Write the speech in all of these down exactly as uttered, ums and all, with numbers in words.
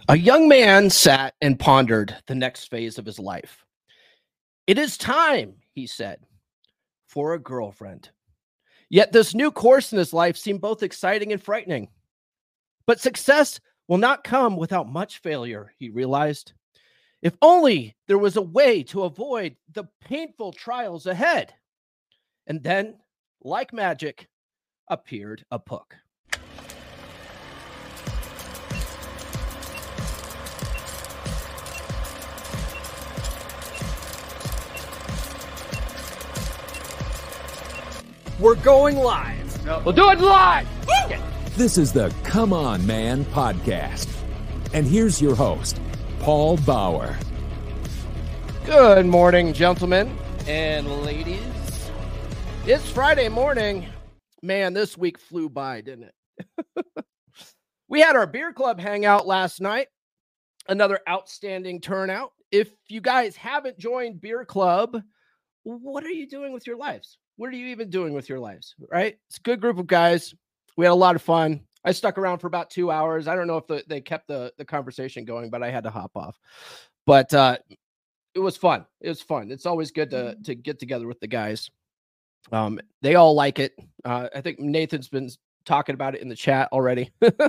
A young man sat and pondered the next phase of his life. It is time, he said, for a girlfriend. Yet this new course in his life seemed both exciting and frightening. But success will not come without much failure, he realized. If only there was a way to avoid the painful trials ahead. And then, like magic, appeared a Puck. We're going live. No. We'll do it live. This is the Come On Man podcast. And here's your host, Paul Bauer. Good morning, gentlemen and ladies. It's Friday morning. Man, this week flew by, didn't it? We had our beer club hangout last night. Another outstanding turnout. If you guys haven't joined beer club, what are you doing with your lives? What are you even doing with your lives, right? It's a good group of guys. We had a lot of fun. I stuck around for about two hours. I don't know if the, they kept the, the conversation going, but I had to hop off. But uh, it was fun. It was fun. It's always good to, to get together with the guys. Um, they all like it. Uh, I think Nathan's been talking about it in the chat already.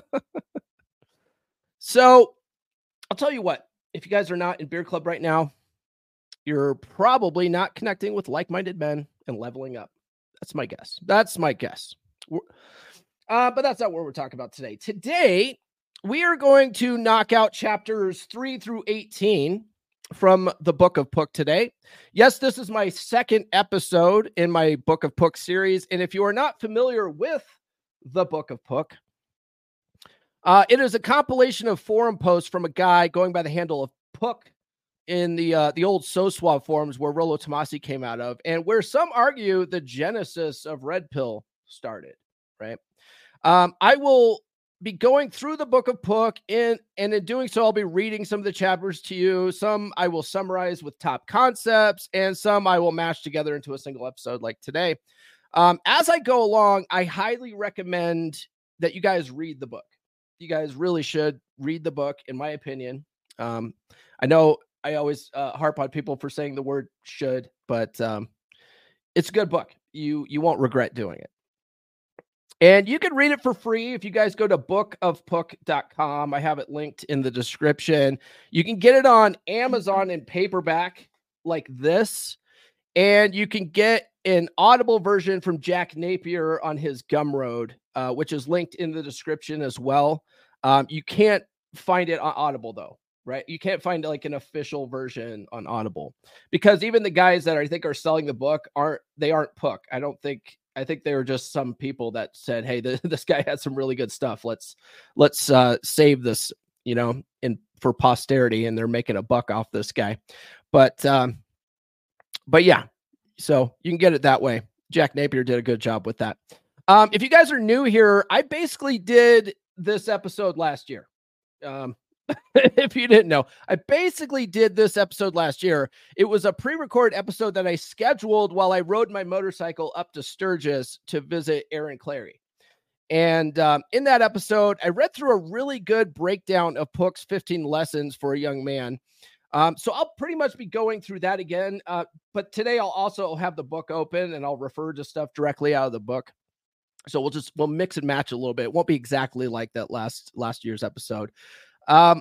So I'll tell you what, if you guys are not in beer club right now, you're probably not connecting with like-minded men and leveling up. That's my guess. That's my guess. Uh, but that's not what we're talking about today. Today, we are going to knock out chapters three through eighteen from the Book of Puck today. Yes, this is my second episode in my Book of Puck series. And if you are not familiar with the Book of Puck, uh, it is a compilation of forum posts from a guy going by the handle of Puck in the uh, the old SoSwab forums where Rollo Tomasi came out of, and where some argue the genesis of Red Pill started, right? Um, I will be going through the Book of Puck, in, and in doing so, I'll be reading some of the chapters to you. Some I will summarize with top concepts, and some I will mash together into a single episode like today. Um, as I go along, I highly recommend that you guys read the book. You guys really should read the book, in my opinion. Um, I know I always uh, harp on people for saying the word should, but um, it's a good book. You you won't regret doing it. And you can read it for free if you guys go to book of puck dot com. I have it linked in the description. You can get it on Amazon in paperback like this. And you can get an Audible version from Jack Napier on his Gumroad, uh, which is linked in the description as well. Um, you can't find it on Audible, though. Right? You can't find like an official version on Audible, because even the guys that I think are selling the book aren't, they aren't Puck. I don't think, I think they were just some people that said, hey, th- this guy has some really good stuff. Let's, let's uh, save this, you know, in for posterity. And they're making a buck off this guy. But, um, but yeah, so you can get it that way. Jack Napier did a good job with that. Um, if you guys are new here, I basically did this episode last year. Um, If you didn't know, I basically did this episode last year. It was a pre-recorded episode that I scheduled while I rode my motorcycle up to Sturgis to visit Aaron Clary. And um, in that episode, I read through a really good breakdown of Puck's fifteen lessons for a young man. Um, so I'll pretty much be going through that again. Uh, but today I'll also have the book open and I'll refer to stuff directly out of the book. So we'll just, we'll mix and match a little bit. It won't be exactly like that last, last year's episode. Um,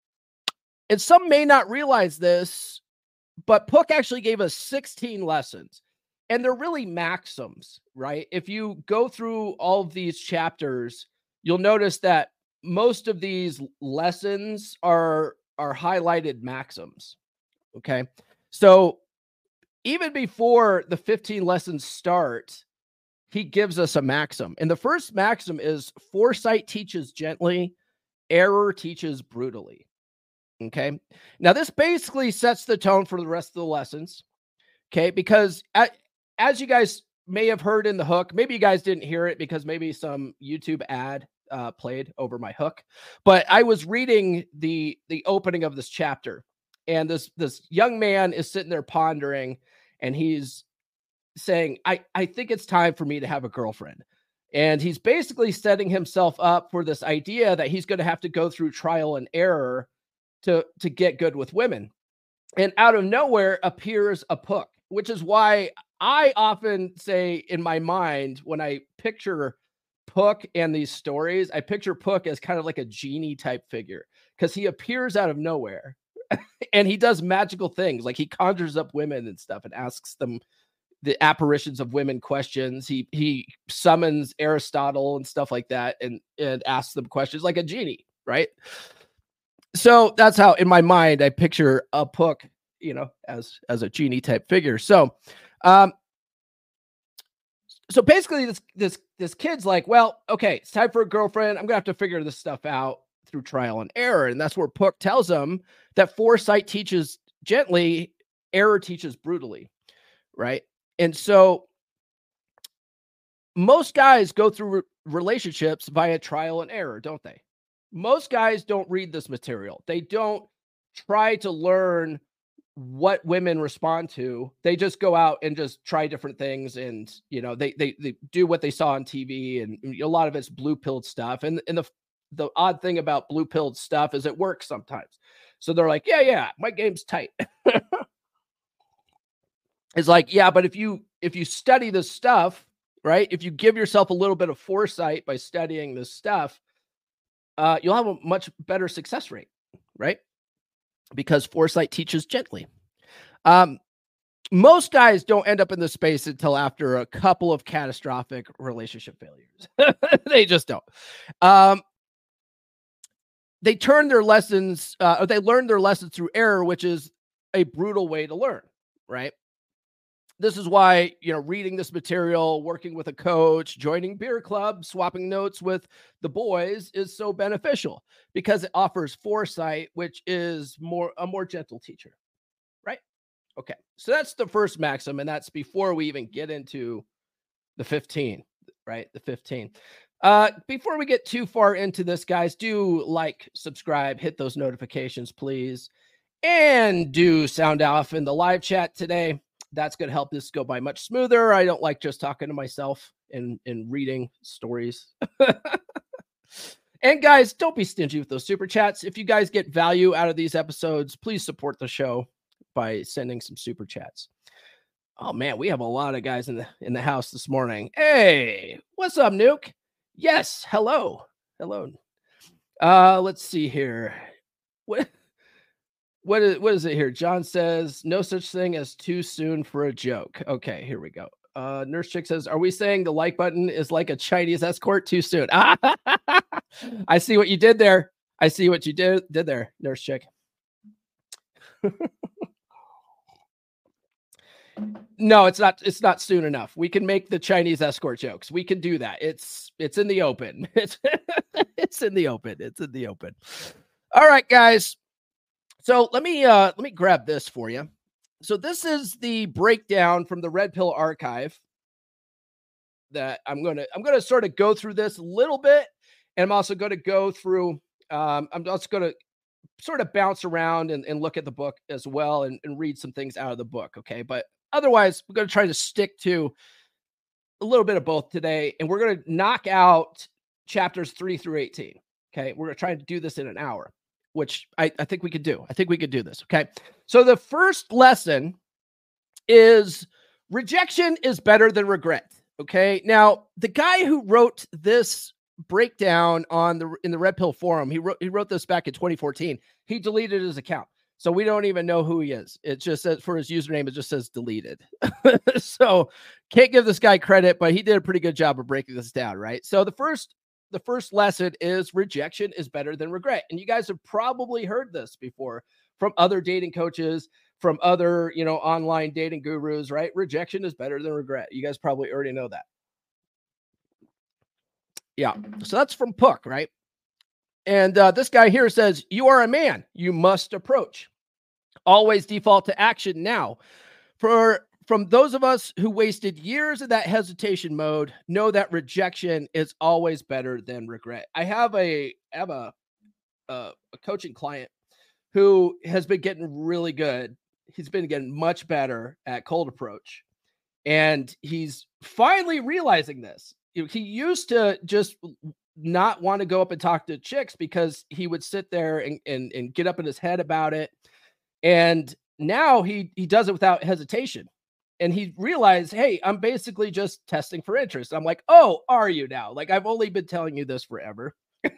and some may not realize this, but Puck actually gave us sixteen lessons, and they're really maxims, right? If you go through all of these chapters, you'll notice that most of these lessons are, are highlighted maxims. Okay. So even before the fifteen lessons start, he gives us a maxim. And the first maxim is foresight teaches gently, error teaches brutally. Okay. Now this basically sets the tone for the rest of the lessons. Okay. Because at, as you guys may have heard in the hook, maybe you guys didn't hear it because maybe some YouTube ad uh, played over my hook, but I was reading the, the opening of this chapter, and this, this young man is sitting there pondering, and he's saying, I, I think it's time for me to have a girlfriend. And he's basically setting himself up for this idea that he's going to have to go through trial and error to, to get good with women. And out of nowhere appears a Puck, which is why I often say in my mind, when I picture Puck and these stories, I picture Puck as kind of like a genie type figure, because he appears out of nowhere and he does magical things. Like he conjures up women and stuff and asks them the apparitions of women questions. He he summons Aristotle and stuff like that and, and asks them questions like a genie, right? So that's how, in my mind, I picture a Puck, you know, as, as a genie type figure. So, um, so basically this, this, this kid's like, well, okay, it's time for a girlfriend. I'm gonna have to figure this stuff out through trial and error. And that's where Puck tells him that foresight teaches gently, error teaches brutally. Right. And so most guys go through re- relationships via trial and error, don't they? Most guys don't read this material. They don't try to learn what women respond to. They just go out and just try different things. And, you know, they, they, they do what they saw on T V, and a lot of it's blue pilled stuff. And, and the, the odd thing about blue pilled stuff is it works sometimes. So they're like, yeah, yeah, my game's tight. It's like, yeah, but if you, if you study this stuff, right, if you give yourself a little bit of foresight by studying this stuff, uh, you'll have a much better success rate, right? Because foresight teaches gently. Um, most guys don't end up in this space until after a couple of catastrophic relationship failures. They just don't. Um, they turn their lessons, uh, or they learn their lessons through error, which is a brutal way to learn, right? This is why, you know, reading this material, working with a coach, joining beer club, swapping notes with the boys is so beneficial, because it offers foresight, which is more a more gentle teacher, right? Okay, so that's the first maxim, and that's before we even get into the fifteen, right? The fifteen. Uh, before we get too far into this, guys, do like, subscribe, hit those notifications, please, and do sound off in the live chat today. That's going to help this go by much smoother. I don't like just talking to myself and, and reading stories. And guys, don't be stingy with those super chats. If you guys get value out of these episodes, please support the show by sending some super chats. Oh man, we have a lot of guys in the in the house this morning. Hey, what's up, Nuke? Yes, hello. Hello. Uh, let's see here. What What is, what is it here? John says, no such thing as too soon for a joke. Okay, here we go. Uh, Nurse Chick says, are we saying the like button is like a Chinese escort too soon? I see what you did there. I see what you did, did there, Nurse Chick. No, it's not. It's not soon enough. We can make the Chinese escort jokes. We can do that. It's it's in the open. It's, it's in the open. It's in the open. All right, guys. So let me uh, let me grab this for you. So this is the breakdown from the Red Pill Archive that I'm going to I'm going to sort of go through this a little bit, and I'm also going to go through. Um, I'm also going to sort of bounce around and, and look at the book as well, and, and read some things out of the book. Okay, but otherwise, we're going to try to stick to a little bit of both today, and we're going to knock out chapters three through eighteen. Okay, we're going to try to do this in an hour, which I, I think we could do. I think we could do this. Okay. So the first lesson is rejection is better than regret. Okay. Now, the guy who wrote this breakdown on the, in the Red Pill forum, he wrote, he wrote this back in twenty fourteen. He deleted his account. So we don't even know who he is. It just says for his username, it just says deleted. So can't give this guy credit, but he did a pretty good job of breaking this down. Right. So the first The first lesson is rejection is better than regret. And you guys have probably heard this before from other dating coaches, from other, you know, online dating gurus, right? Rejection is better than regret. You guys probably already know that. Yeah. So that's from Puck, right? And uh, this guy here says, you are a man. You must approach. Always default to action now. For From those of us who wasted years in that hesitation mode, know that rejection is always better than regret. I have a I have a, a, a coaching client who has been getting really good. He's been getting much better at cold approach. And he's finally realizing this. he used to just not want to go up and talk to chicks because he would sit there and, and, and get up in his head about it. And now he, he does it without hesitation. And he realized, hey, I'm basically just testing for interest. I'm like, oh, are you now? Like, I've only been telling you this forever.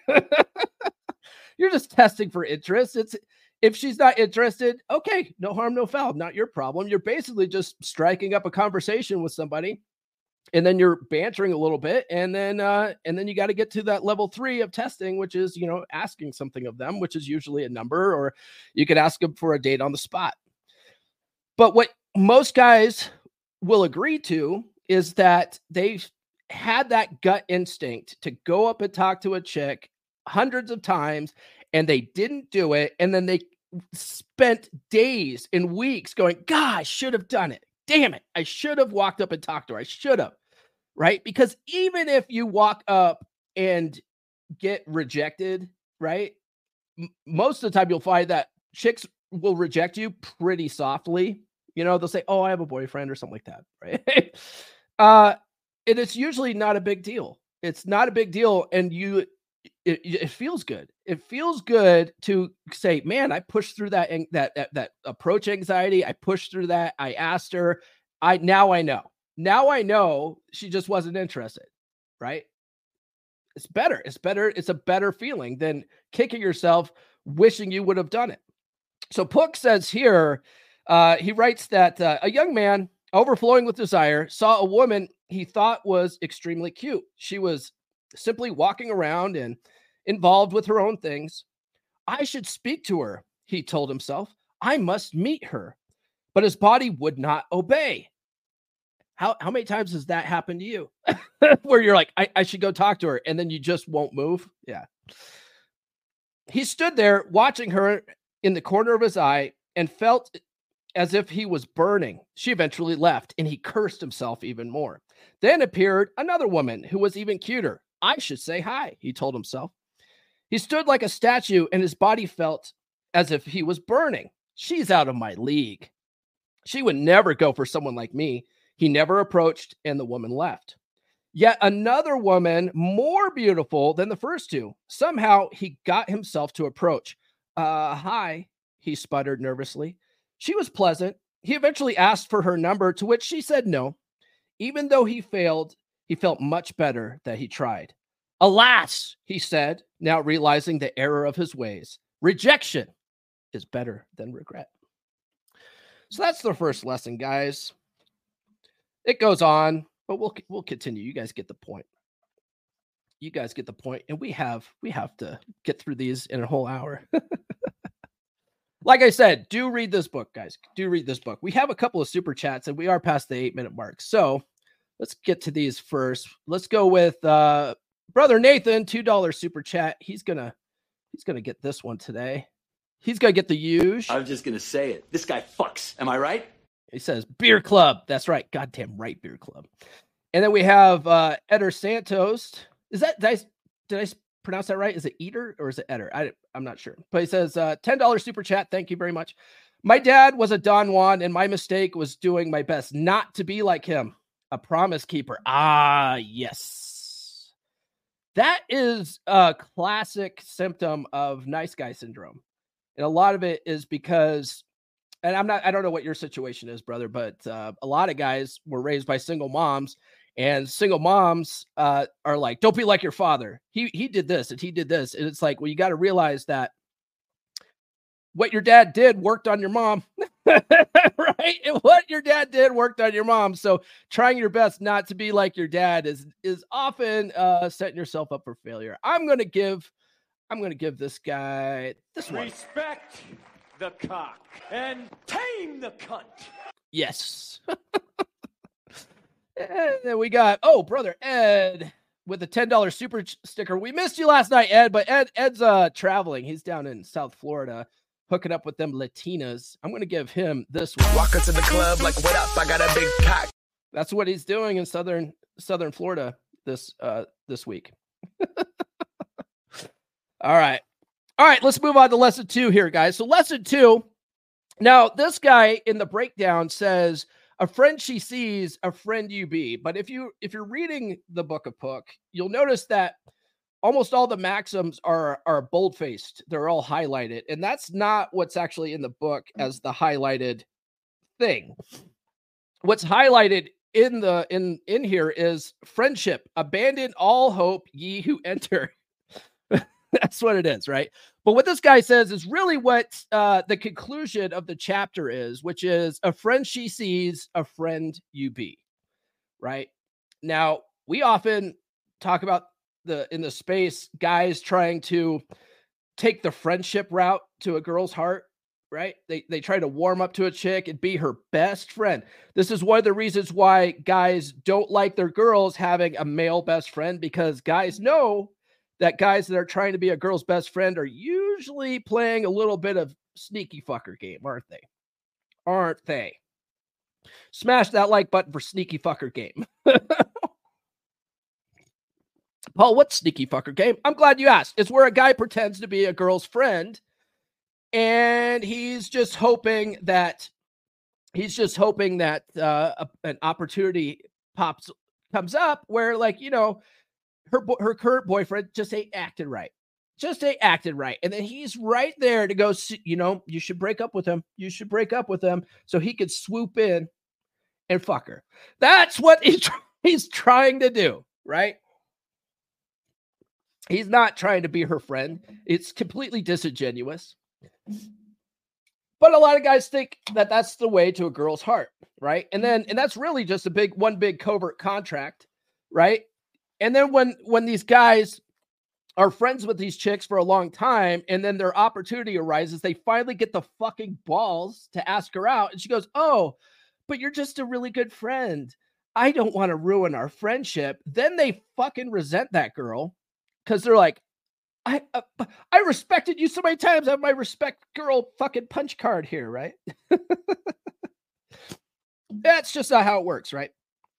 You're just testing for interest. It's if she's not interested, okay, no harm, no foul, not your problem. You're basically just striking up a conversation with somebody, and then you're bantering a little bit, and then uh, and then you got to get to that level three of testing, which is, you know, asking something of them, which is usually a number, or you could ask them for a date on the spot. But what most guys will agree to is that they've had that gut instinct to go up and talk to a chick hundreds of times, and they didn't do it. And then they spent days and weeks going, God, I should have done it. Damn it. I should have walked up and talked to her. I should have. Right. Because even if you walk up and get rejected, right, M- most of the time you'll find that chicks will reject you pretty softly. You know, they'll say, oh, I have a boyfriend or something like that. Right. uh, and it's usually not a big deal. It's not a big deal. And you, It, it feels good. It feels good to say, man, I pushed through that, that, that, that approach anxiety. I pushed through that. I asked her. I, now I know, now I know she just wasn't interested. Right. It's better. It's better. It's a better feeling than kicking yourself, wishing you would have done it. So Pook says here, uh, he writes that uh, a young man overflowing with desire saw a woman he thought was extremely cute. She was simply walking around and involved with her own things. I should speak to her, he told himself. I must meet her. But his body would not obey. How, how many times has that happened to you? Where you're like, I, I should go talk to her, and then you just won't move? Yeah. He stood there watching her in the corner of his eye and felt as if he was burning. She eventually left, and he cursed himself even more. Then appeared another woman who was even cuter. I should say hi, he told himself. He stood like a statue, and his body felt as if he was burning. She's out of my league. She would never go for someone like me. He never approached, and the woman left. Yet another woman, more beautiful than the first two. Somehow he got himself to approach. Uh, hi, he sputtered nervously. She was pleasant. He eventually asked for her number, to which she said no. Even though he failed, he felt much better that he tried. Alas, he said, now realizing the error of his ways. Rejection is better than regret. So that's the first lesson, guys. It goes on, but we'll we'll continue. You guys get the point. You guys get the point, and we have we have to get through these in a whole hour. Like I said, do read this book, guys. Do read this book. We have a couple of super chats, and we are past the eight-minute mark. So let's get to these first. Let's go with uh, Brother Nathan, two dollars super chat. He's gonna he's gonna get this one today. He's gonna get the huge. I was just gonna say it. This guy fucks. Am I right? He says Beer Club. That's right. Goddamn right, Beer Club. And then we have uh, Eder Santos. Is that did I, did I pronounce that right? Is it Eder or is it Eder? I, I'm not sure. But he says uh, ten dollars super chat. Thank you very much. My dad was a Don Juan, and my mistake was doing my best not to be like him. A promise keeper. Ah, yes. That is a classic symptom of nice guy syndrome. And a lot of it is because, and I'm not, I don't know what your situation is, brother, but uh, a lot of guys were raised by single moms, and single moms uh, are like, don't be like your father. He, he did this and he did this. And it's like, well, you got to realize that what your dad did worked on your mom, right? And what your dad did worked on your mom. So trying your best not to be like your dad is, is often uh, setting yourself up for failure. I'm going to give, I'm going to give this guy this one. Respect the cock and tame the cunt. Yes. And then we got, oh, brother Ed with a ten dollars super ch- sticker. We missed you last night, Ed, but Ed Ed's uh, traveling. He's down in South Florida, hooking up with them Latinas. I'm going to give him this one. Walk into the club like, what up? I got a big cock. That's what he's doing in Southern Southern Florida this uh, this week. All right. All right, let's move on to lesson two here, guys. So lesson two. Now, this guy in the breakdown says, a friend she sees, a friend you be. But if you if you're reading the book of Puck, you'll notice that almost all the maxims are are bold-faced. They're all highlighted. And that's not what's actually in the book as the highlighted thing. What's highlighted in the in in here is friendship. Abandon all hope, ye who enter. That's what it is, right? But what this guy says is really what uh, the conclusion of the chapter is, which is a friend she sees, a friend you be, right? Now, we often talk about the in the space guys trying to take the friendship route to a girl's heart, right? They they try to warm up to a chick and be her best friend. This is one of the reasons why guys don't like their girls having a male best friend, because guys know that guys that are trying to be a girl's best friend are usually playing a little bit of sneaky fucker game, aren't they? Aren't they? Smash that like button for sneaky fucker game. Paul, what's sneaky fucker game? I'm glad you asked. It's where a guy pretends to be a girl's friend, and he's just hoping that he's just hoping that uh, a, an opportunity pops comes up where, like, you know, her her current boyfriend just ain't acted right. Just ain't acted right. And then he's right there to go, you know, you should break up with him. You should break up with him so he could swoop in and fuck her. That's what he's, he's trying to do, right? He's not trying to be her friend. It's completely disingenuous. But a lot of guys think that that's the way to a girl's heart, right? And then, and that's really just a big, one big covert contract, right? And then when, when these guys are friends with these chicks for a long time, and then their opportunity arises, they finally get the fucking balls to ask her out. And she goes, oh, but you're just a really good friend. I don't want to ruin our friendship. Then they fucking resent that girl because they're like, I, uh, I respected you so many times. I have my respect girl fucking punch card here, right? That's just not how it works, right?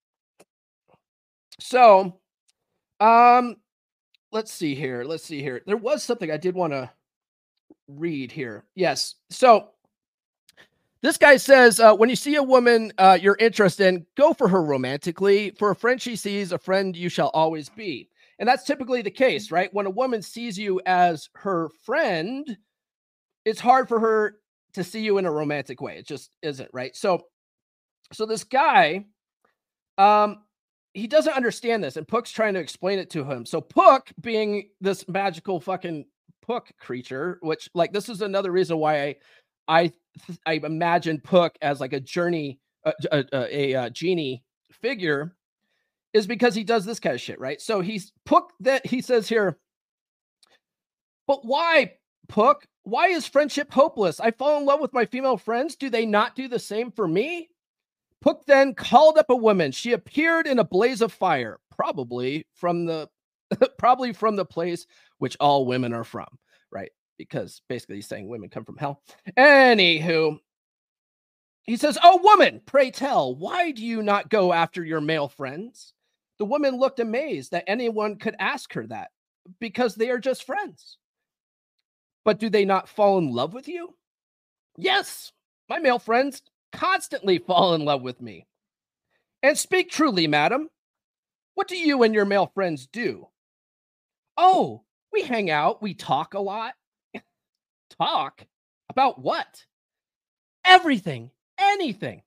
So, um, let's see here. Let's see here. There was something I did want to read here. Yes. So this guy says, uh, when you see a woman uh, you're interested in, go for her romantically. For a friend she sees, a friend you shall always be. And that's typically the case, right? When a woman sees you as her friend, it's hard for her to see you in a romantic way. It just isn't, right? So, so this guy, um, he doesn't understand this, and Puck's trying to explain it to him. So Puck, being this magical fucking Puck creature, which, like, this is another reason why I, I, I imagine Puck as like a journey, a, a, a, a genie figure, is because he does this kind of shit, right? So he's Puck that he says here, but why, Puck? Why is friendship hopeless? I fall in love with my female friends. Do they not do the same for me? Puck then called up a woman. She appeared in a blaze of fire, probably from the probably from the place which all women are from, right? Because basically he's saying women come from hell. Anywho, he says, oh, woman, pray tell, why do you not go after your male friends? The woman looked amazed that anyone could ask her that, because they are just friends. But do they not fall in love with you? Yes, my male friends constantly fall in love with me. And speak truly, madam, what do you and your male friends do? Oh, we hang out, we talk a lot. Talk? About what? Everything, anything.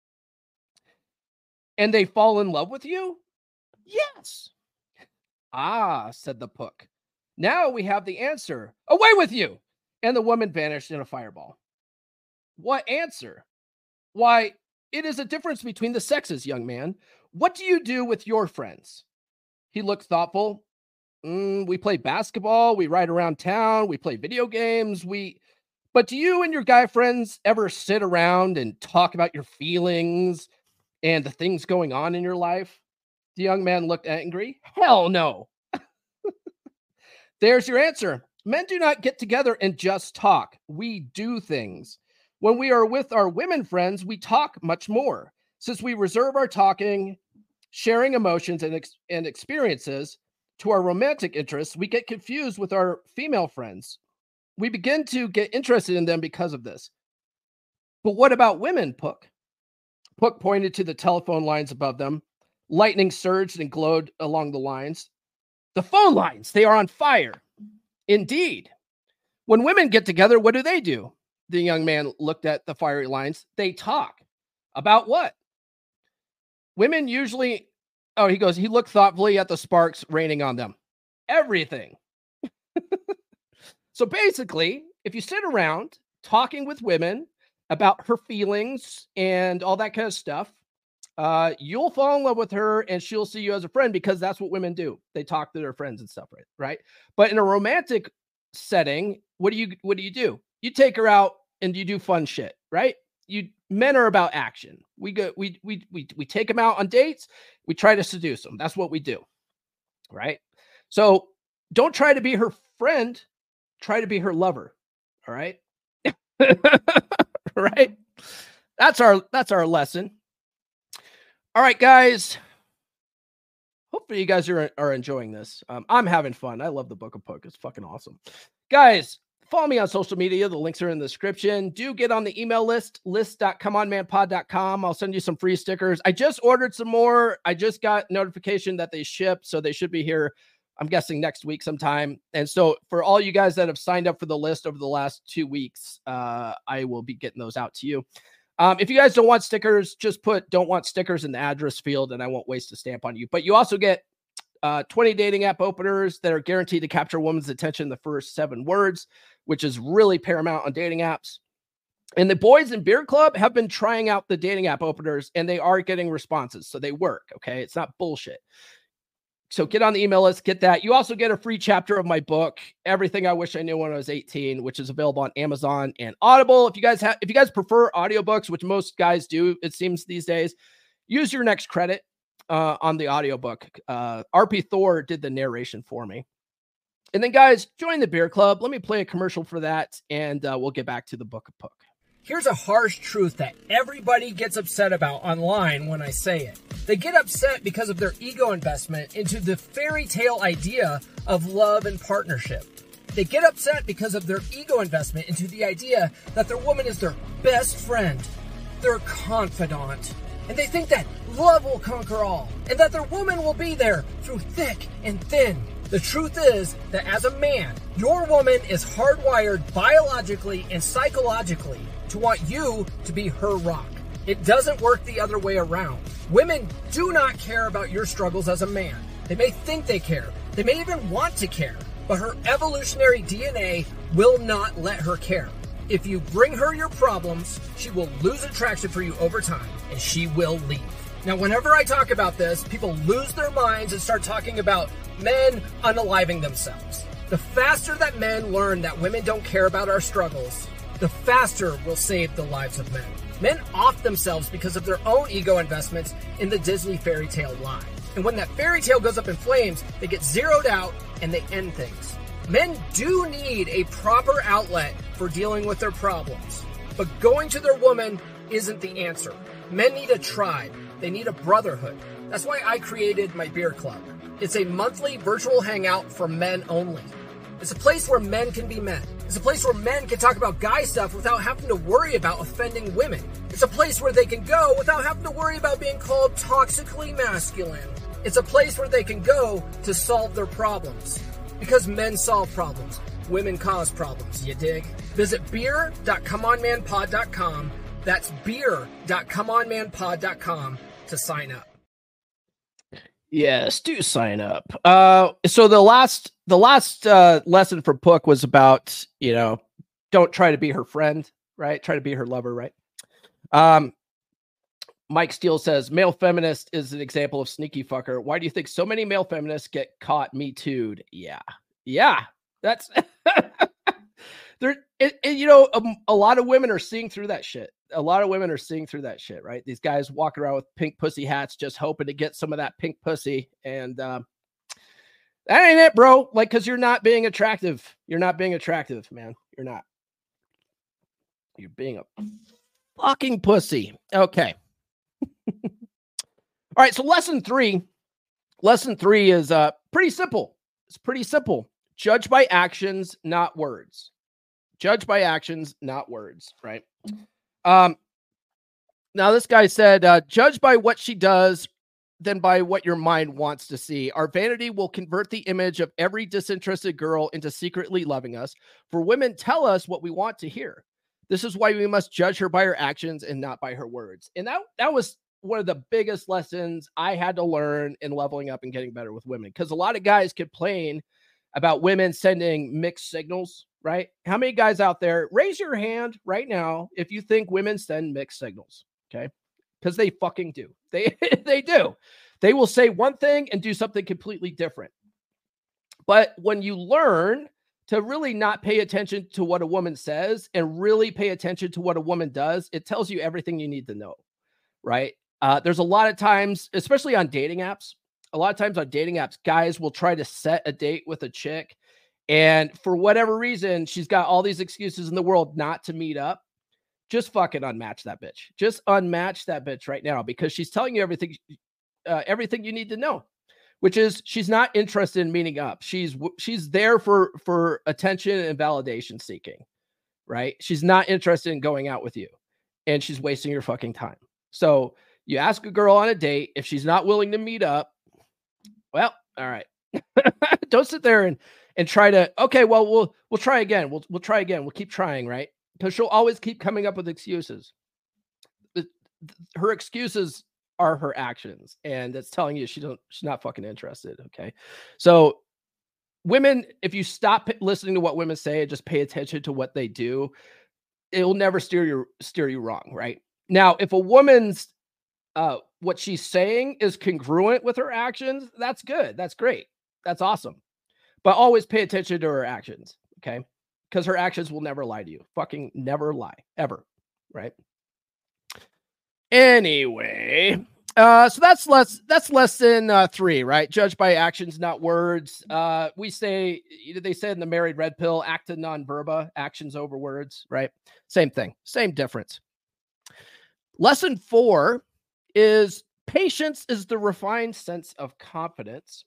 And they fall in love with you? Yes. Ah, said the Puck. Now we have the answer. Away with you! And the woman vanished in a fireball. What answer? Why, it is a difference between the sexes, young man. What do you do with your friends? He looked thoughtful. Mm, we play basketball. We ride around town. We play video games. We, but do you and your guy friends ever sit around and talk about your feelings and the things going on in your life? The young man looked angry. Hell no. There's your answer. Men do not get together and just talk. We do things. When we are with our women friends, we talk much more. Since we reserve our talking, sharing emotions and, ex- and experiences to our romantic interests, we get confused with our female friends. We begin to get interested in them because of this. But what about women, Puck? Puck pointed to the telephone lines above them. Lightning surged and glowed along the lines. The phone lines, they are on fire. Indeed. When women get together, what do they do? The young man looked at the fiery lines. They talk. About what? Women usually, oh, he goes, he looked thoughtfully at the sparks raining on them. Everything. So basically, if you sit around talking with women about her feelings and all that kind of stuff, uh, you'll fall in love with her and she'll see you as a friend, because that's what women do. They talk to their friends and stuff, right? Right. But in a romantic setting, what do you what do you do? You take her out and you do fun shit, right? You men are about action. We go we we we we take them out on dates. We try to seduce them. That's what we do, right? So don't try to be her friend. Try to be her lover. All right. Right. That's our, that's our lesson. All right, guys. Hopefully you guys are, are enjoying this. Um, I'm having fun. I love the Book of Puck. It's fucking awesome. Guys, follow me on social media. The links are in the description. Do get on the email list, list dot come on man pod dot com. I'll send you some free stickers. I just ordered some more. I just got notification that they ship, so they should be here, I'm guessing, next week sometime. And so for all you guys that have signed up for the list over the last two weeks, uh, I will be getting those out to you. Um, if you guys don't want stickers, just put don't want stickers in the address field and I won't waste a stamp on you. But you also get uh, twenty dating app openers that are guaranteed to capture a woman's attention in the first seven words, which is really paramount on dating apps. And the Boys in Beer Club have been trying out the dating app openers and they are getting responses. So they work. Okay. It's not bullshit. So get on the email list, get that. You also get a free chapter of my book, Everything I Wish I Knew When I Was eighteen, which is available on Amazon and Audible. If you guys have, if you guys prefer audiobooks, which most guys do, it seems these days, use your next credit uh, on the audiobook. Uh, R P Thor did the narration for me. And then guys, join the beer club. Let me play a commercial for that and uh, we'll get back to the Book of Puck. Here's a harsh truth that everybody gets upset about online when I say it. They get upset because of their ego investment into the fairy tale idea of love and partnership. They get upset because of their ego investment into the idea that their woman is their best friend, their confidant, and they think that love will conquer all, and that their woman will be there through thick and thin. The truth is that as a man, your woman is hardwired biologically and psychologically to want you to be her rock. It doesn't work the other way around. Women do not care about your struggles as a man. They may think they care. They may even want to care, but her evolutionary D N A will not let her care. If you bring her your problems, she will lose attraction for you over time, and she will leave. Now, whenever I talk about this, people lose their minds and start talking about men unaliving themselves. The faster that men learn that women don't care about our struggles, the faster we'll save the lives of men. Men off themselves because of their own ego investments in the Disney fairy tale lie. And when that fairy tale goes up in flames, they get zeroed out and they end things. Men do need a proper outlet for dealing with their problems, but going to their woman isn't the answer. Men need a tribe. They need a brotherhood. That's why I created my beer club. It's a monthly virtual hangout for men only. It's a place where men can be men. It's a place where men can talk about guy stuff without having to worry about offending women. It's a place where they can go without having to worry about being called toxically masculine. It's a place where they can go to solve their problems. Because men solve problems. Women cause problems, you dig? Visit beer dot come on man pod dot com. That's beer dot come on man pod dot com to sign up. Yes, do sign up. Uh, so the last the last uh, lesson from Puck was about, you know, don't try to be her friend, right? Try to be her lover, right? Um, Mike Steele says, male feminist is an example of sneaky fucker. Why do you think so many male feminists get caught Me Too'd? Yeah. Yeah. That's there. It, it, you know, um, a lot of women are seeing through that shit. A lot of women are seeing through that shit, right? These guys walking around with pink pussy hats, just hoping to get some of that pink pussy. And um, that ain't it, bro. Like, cause you're not being attractive. You're not being attractive, man. You're not. You're being a fucking pussy. Okay. All right. So lesson three, lesson three is uh, pretty simple. It's pretty simple. Judge by actions, not words. Judge by actions, not words, right? Um, Now, this guy said, uh, judge by what she does than by what your mind wants to see. Our vanity will convert the image of every disinterested girl into secretly loving us. For women tell us what we want to hear. This is why we must judge her by her actions and not by her words. And that, that was one of the biggest lessons I had to learn in leveling up and getting better with women. Because a lot of guys complain about women sending mixed signals, right? How many guys out there, raise your hand right now if you think women send mixed signals, okay? Because they fucking do. They they do. They will say one thing and do something completely different. But when you learn to really not pay attention to what a woman says and really pay attention to what a woman does, it tells you everything you need to know, right? Uh, there's a lot of times, especially on dating apps, a lot of times on dating apps, guys will try to set a date with a chick. And for whatever reason, she's got all these excuses in the world not to meet up. Just fucking unmatch that bitch. Just unmatch that bitch right now, because she's telling you everything, uh, everything you need to know, which is she's not interested in meeting up. She's she's there for for attention and validation seeking, right? She's not interested in going out with you, and she's wasting your fucking time. So you ask a girl on a date, if she's not willing to meet up, well, all right. Don't sit there and and try to, okay, well, we'll we'll try again. We'll we'll try again. We'll keep trying, right? Because she'll always keep coming up with excuses. Her excuses are her actions, and it's telling you she don't she's not fucking interested. Okay. So women, if you stop listening to what women say and just pay attention to what they do, it will never steer you steer you wrong, right? Now, if a woman's uh what she's saying is congruent with her actions, that's good. That's great. That's awesome. But always pay attention to her actions, okay? Because her actions will never lie to you. Fucking never lie, ever, right? Anyway, uh, so that's less that's lesson uh, three, right? Judge by actions, not words. Uh, we say, they said in the Married Red Pill, acta non verba, actions over words, right? Same thing, same difference. Lesson four is patience is the refined sense of confidence.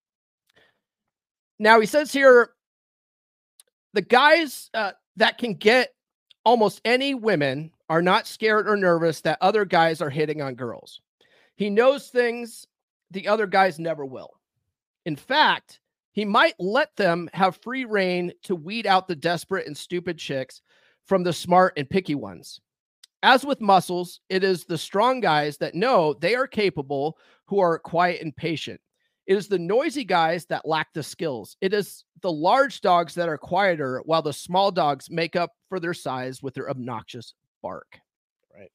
Now, he says here, the guys uh, that can get almost any women are not scared or nervous that other guys are hitting on girls. He knows things the other guys never will. In fact, he might let them have free reign to weed out the desperate and stupid chicks from the smart and picky ones. As with muscles, it is the strong guys that know they are capable who are quiet and patient. It is the noisy guys that lack the skills. It is the large dogs that are quieter, while the small dogs make up for their size with their obnoxious bark. Right.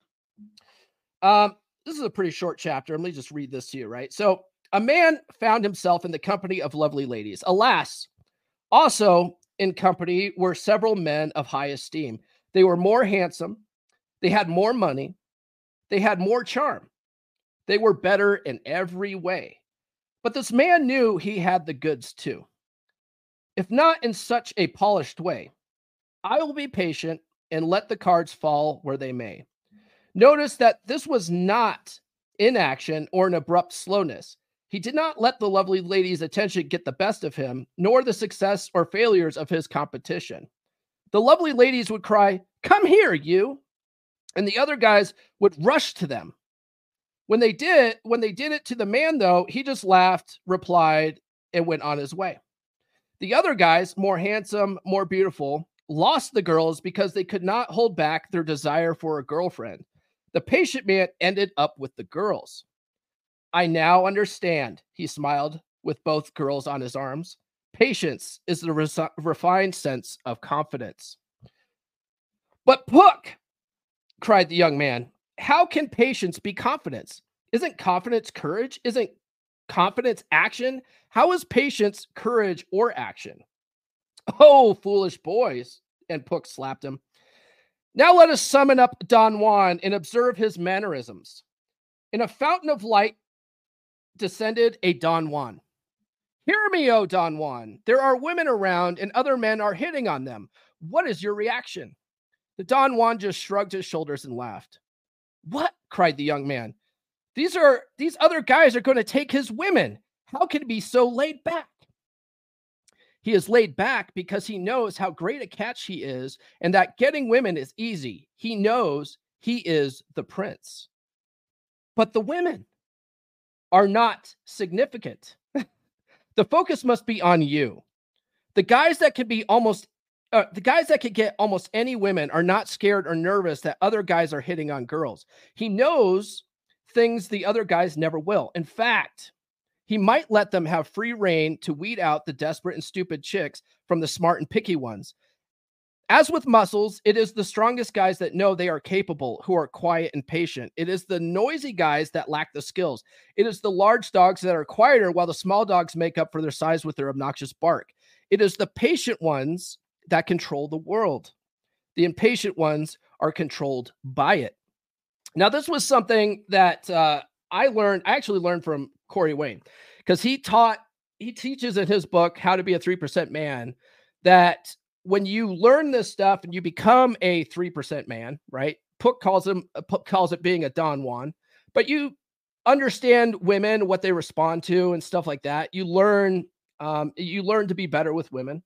Um, this is a pretty short chapter. Let me just read this to you, right? So, a man found himself in the company of lovely ladies. Alas, also in company were several men of high esteem. They were more handsome. They had more money. They had more charm. They were better in every way. But this man knew he had the goods too. If not in such a polished way, I will be patient and let the cards fall where they may. Notice that this was not inaction or an abrupt slowness. He did not let the lovely lady's attention get the best of him, nor the success or failures of his competition. The lovely ladies would cry, "Come here, you!" And the other guys would rush to them. When they did, when they did it to the man, though, he just laughed, replied, and went on his way. The other guys, more handsome, more beautiful, lost the girls because they could not hold back their desire for a girlfriend. The patient man ended up with the girls. I now understand, he smiled with both girls on his arms. Patience is the res- refined sense of confidence. But Puck, cried the young man, how can patience be confidence? Isn't confidence courage? Isn't confidence action? How is patience courage or action? Oh, foolish boys. And Puck slapped him. Now let us summon up Don Juan and observe his mannerisms. In a fountain of light descended a Don Juan. Hear me, O Don Juan. There are women around and other men are hitting on them. What is your reaction? The Don Juan just shrugged his shoulders and laughed. What? Cried the young man. These are these other guys are going to take his women. How can he be so laid back? He is laid back because he knows how great a catch he is and that getting women is easy. He knows He is the prince. But the women are not significant. The focus must be on you. The guys that can be almost, uh, the guys that can get almost any women are not scared or nervous that other guys are hitting on girls. He knows things the other guys never will. In fact, he might let them have free reign to weed out the desperate and stupid chicks from the smart and picky ones. As with muscles, it is the strongest guys that know they are capable who are quiet and patient. It is the noisy guys that lack the skills. It is the large dogs that are quieter while the small dogs make up for their size with their obnoxious bark. It is the patient ones that control the world. The impatient ones are controlled by it. Now, this was something that uh, I learned, I actually learned from Corey Wayne, because he taught, he teaches in his book, How to Be a three percent Man, that when you learn this stuff and you become a three percent man, right? Puck calls him, Puck calls it being a Don Juan, but you understand women, what they respond to and stuff like that. You learn, um, you learn to be better with women.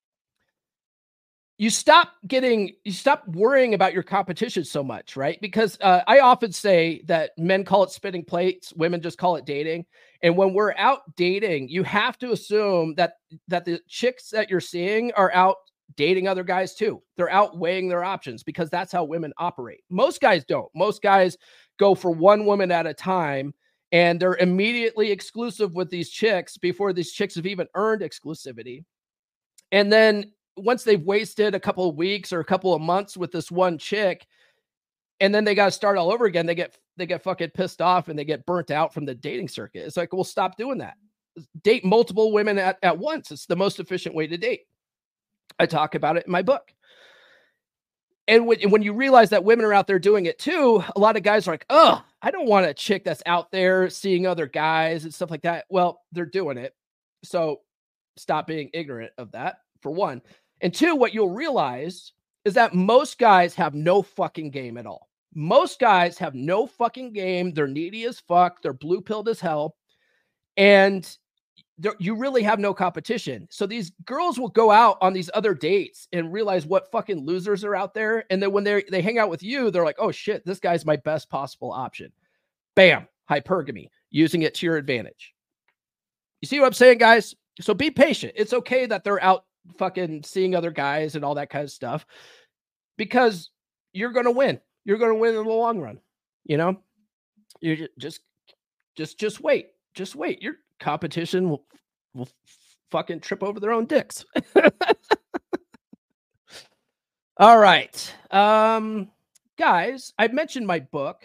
You stop getting, you stop worrying about your competition so much, right? Because uh, I often say that men call it spinning plates, women just call it dating. And when we're out dating, you have to assume that that the chicks that you're seeing are out dating other guys too. They're out weighing their options, because that's how women operate. Most guys don't. Most guys go for one woman at a time, and they're immediately exclusive with these chicks before these chicks have even earned exclusivity. And then once they've wasted a couple of weeks or a couple of months with this one chick, and then they got to start all over again, they get they get fucking pissed off and they get burnt out from the dating circuit. It's like, well, stop doing that. Date multiple women at, at once. It's the most efficient way to date. I talk about it in my book. And when, when you realize that women are out there doing it too, a lot of guys are like, oh, I don't want a chick that's out there seeing other guys and stuff like that. Well, they're doing it. So stop being ignorant of that, for one. And two, what you'll realize is that most guys have no fucking game at all. Most guys have no fucking game. They're needy as fuck. They're blue-pilled as hell. And you really have no competition. So these girls will go out on these other dates and realize what fucking losers are out there. And then when they they hang out with you, they're like, oh shit, this guy's my best possible option. Bam, hypergamy, using it to your advantage. You see what I'm saying, guys? So be patient. It's okay that they're out fucking seeing other guys and all that kind of stuff, because you're going to win. You're going to win in the long run. You know, you just, just, just wait, just wait. Your competition will, will fucking trip over their own dicks. All right. Um, guys, I mentioned my book.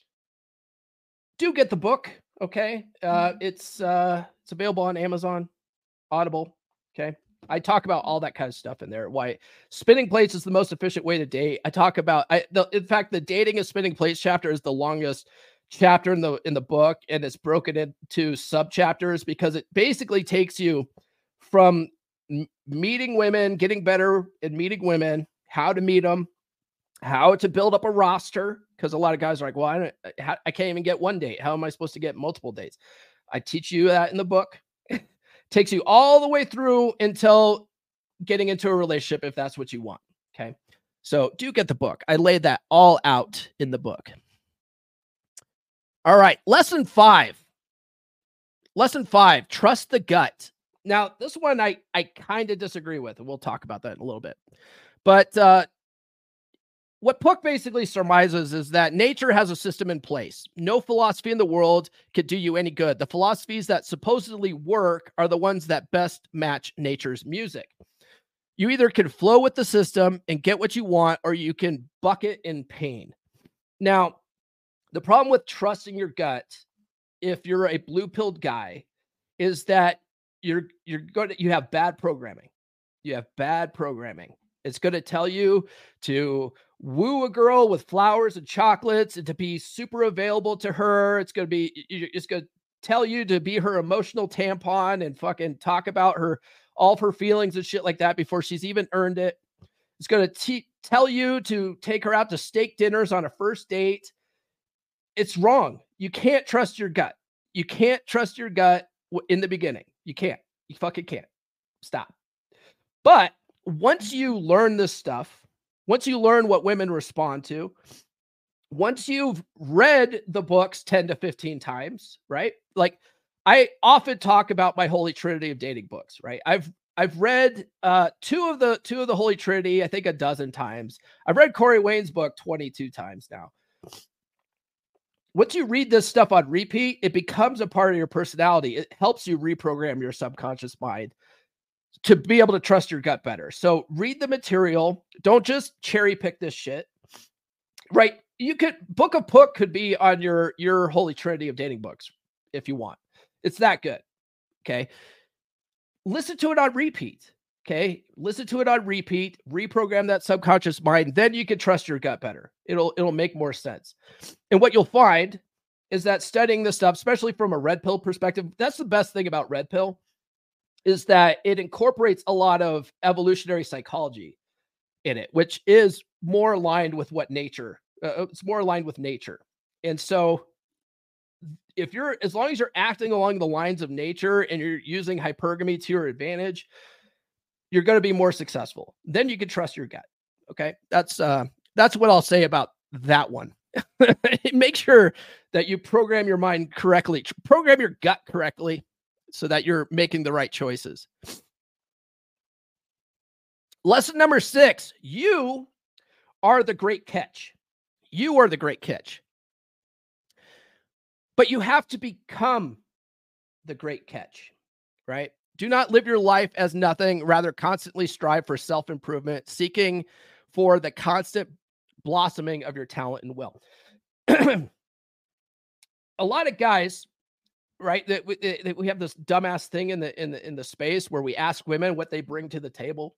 Do get the book. Okay. Uh, it's, uh, it's available on Amazon, Audible. Okay. I talk about all that kind of stuff in there. Why spinning plates is the most efficient way to date. I talk about, I, the, in fact, the dating of spinning plates chapter is the longest chapter in the, in the book. And it's broken into sub chapters because it basically takes you from m- meeting women, getting better at meeting women, how to meet them, how to build up a roster. Cause a lot of guys are like, well, I, don't, I can't even get one date. How am I supposed to get multiple dates? I teach you that in the book. Takes you all the way through until getting into a relationship, if that's what you want. Okay. So do get the book. I laid that all out in the book. All right. Lesson five. Lesson five, trust the gut. Now, this one I, I kind of disagree with, and we'll talk about that in a little bit. But uh, what Puck basically surmises is that nature has a system in place. No philosophy in the world could do you any good. The philosophies that supposedly work are the ones that best match nature's music. You either can flow with the system and get what you want, or you can bucket in pain. Now, the problem with trusting your gut, if you're a blue-pilled guy, is that you're you're going to you have bad programming. You have bad programming. It's going to tell you to woo a girl with flowers and chocolates and to be super available to her. It's going to be, it's going to tell you to be her emotional tampon and fucking talk about her, all of her feelings and shit like that before she's even earned it. It's going to te- tell you to take her out to steak dinners on a first date. It's wrong. You can't trust your gut. You can't trust your gut in the beginning. You can't. You fucking can't. Stop. But once you learn this stuff, once you learn what women respond to, once you've read the books ten to fifteen times, right? Like I often talk about my Holy Trinity of dating books, right? I've I've read uh, two of the two of the Holy Trinity, I think a dozen times. I've read Corey Wayne's book twenty-two times now. Once you read this stuff on repeat, it becomes a part of your personality. It helps you reprogram your subconscious mind to be able to trust your gut better. So read the material. Don't just cherry pick this shit, right? You could Book of Book could be on your, your Holy Trinity of dating books if you want. It's that good. Okay. Listen to it on repeat. Okay. Listen to it on repeat, reprogram that subconscious mind. Then you can trust your gut better. It'll, it'll make more sense. And what you'll find is that studying this stuff, especially from a red pill perspective, that's the best thing about red pill is that it incorporates a lot of evolutionary psychology in it, which is more aligned with what nature, uh, it's more aligned with nature. And so if you're, as long as you're acting along the lines of nature and you're using hypergamy to your advantage, you're going to be more successful. Then you can trust your gut. Okay. That's, uh, that's what I'll say about that one. Make sure that you program your mind correctly, program your gut correctly so that you're making the right choices. Lesson number six, you are the great catch. You are the great catch. But you have to become the great catch, right? Do not live your life as nothing, rather constantly strive for self-improvement, seeking for the constant blossoming of your talent and will. A lot of guys, right, that we, that we have this dumbass thing in the in the in the space where we ask women what they bring to the table.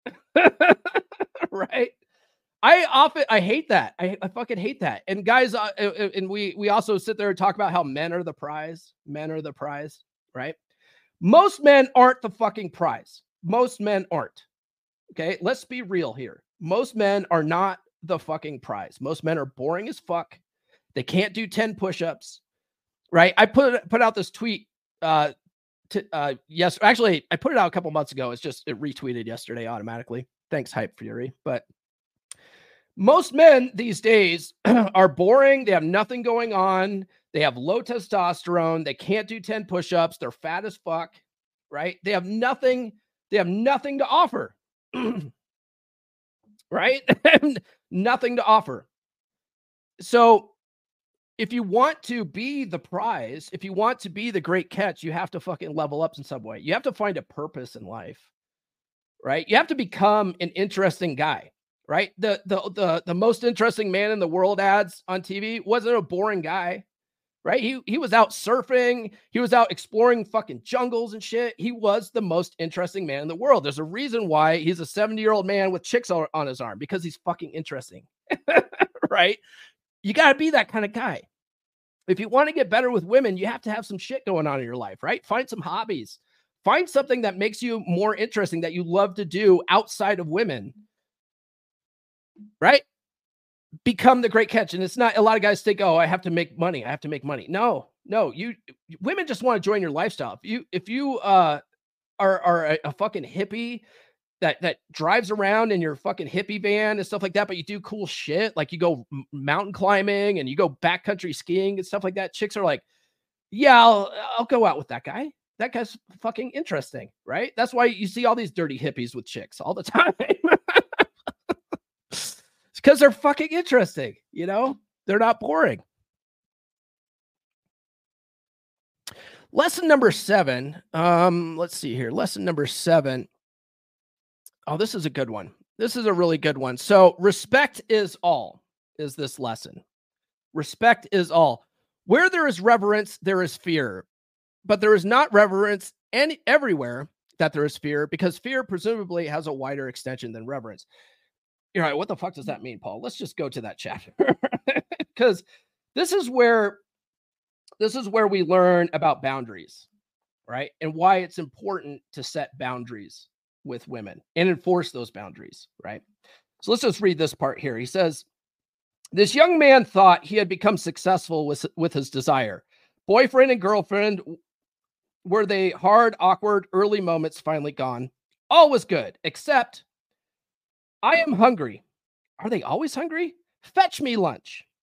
Right? I often I hate that. I, I fucking hate that. And guys, uh, and we we also sit there and talk about how men are the prize. Men are the prize, right? Most men aren't the fucking prize. Most men aren't. Okay, let's be real here. Most men are not the fucking prize. Most men are boring as fuck. They can't do ten push-ups, right? I put put out this tweet. Uh, to, uh, yes, actually, I put it out a couple months ago. It's just it retweeted yesterday automatically. Thanks, Hype Fury. But most men these days are boring. They have nothing going on. They have low testosterone. They can't do ten push-ups. They're fat as fuck, right? They have nothing. They have nothing to offer, right? Nothing to offer. So if you want to be the prize, if you want to be the great catch, you have to fucking level up in some way. You have to find a purpose in life, right? You have to become an interesting guy. Right? The, the, the, the most interesting man in the world ads on T V wasn't a boring guy, right? He, he was out surfing. He was out exploring fucking jungles and shit. He was the most interesting man in the world. There's a reason why he's a seventy year old man with chicks on, on his arm, because he's fucking interesting, right? You got to be that kind of guy. If you want to get better with women, you have to have some shit going on in your life, right? Find some hobbies, find something that makes you more interesting that you love to do outside of women. Right? Become the great catch. And it's not, a lot of guys think, oh, I have to make money. I have to make money. No, no, you women just want to join your lifestyle. If you, if you uh, are, are a, a fucking hippie that, that drives around in your fucking hippie van and stuff like that, but you do cool shit, like you go mountain climbing and you go backcountry skiing and stuff like that, chicks are like, yeah, I'll, I'll go out with that guy. That guy's fucking interesting, right? That's why you see all these dirty hippies with chicks all the time. Because they're fucking interesting, you know? They're not boring. Lesson number seven. Um, let's see here. Lesson number seven. Oh, this is a good one. This is a really good one. So respect is all, is this lesson. Respect is all. Where there is reverence, there is fear. But there is not reverence any everywhere that there is fear, because fear presumably has a wider extension than reverence. You're right. What the fuck does that mean, Paul? Let's just go to that chapter, because this is where this is where we learn about boundaries, right? And why it's important to set boundaries with women and enforce those boundaries, right? So let's just read this part here. He says, this young man thought he had become successful with, with his desire. Boyfriend and girlfriend, were they hard, awkward, early moments finally gone? All was good, except I am hungry. Are they always hungry? Fetch me lunch.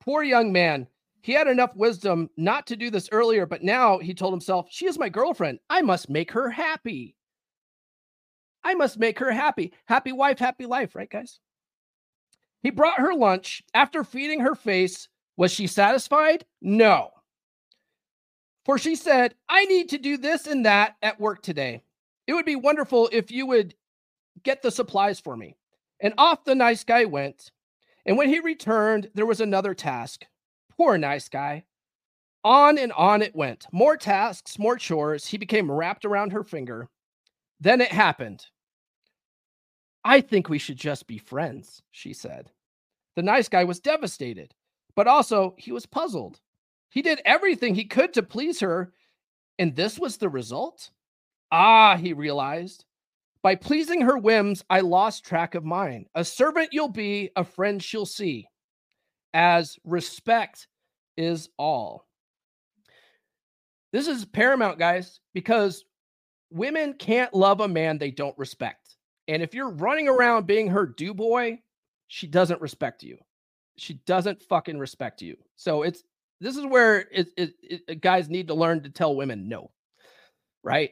Poor young man. He had enough wisdom not to do this earlier, but now he told himself, she is my girlfriend. I must make her happy. I must make her happy. Happy wife, happy life, right, guys? He brought her lunch. After feeding her face, was she satisfied? No. For she said, I need to do this and that at work today. It would be wonderful if you would get the supplies for me. And off the nice guy went. And when he returned, there was another task. Poor nice guy. On and on it went. More tasks, more chores. He became wrapped around her finger. Then it happened. I think we should just be friends, she said. The nice guy was devastated, but also he was puzzled. He did everything he could to please her, and this was the result? Ah, he realized. By pleasing her whims, I lost track of mine. A servant you'll be, a friend she'll see. As respect is all. This is paramount, guys, because women can't love a man they don't respect. And if you're running around being her do boy, she doesn't respect you. She doesn't fucking respect you. So it's this is where it, it, it, guys need to learn to tell women no, right?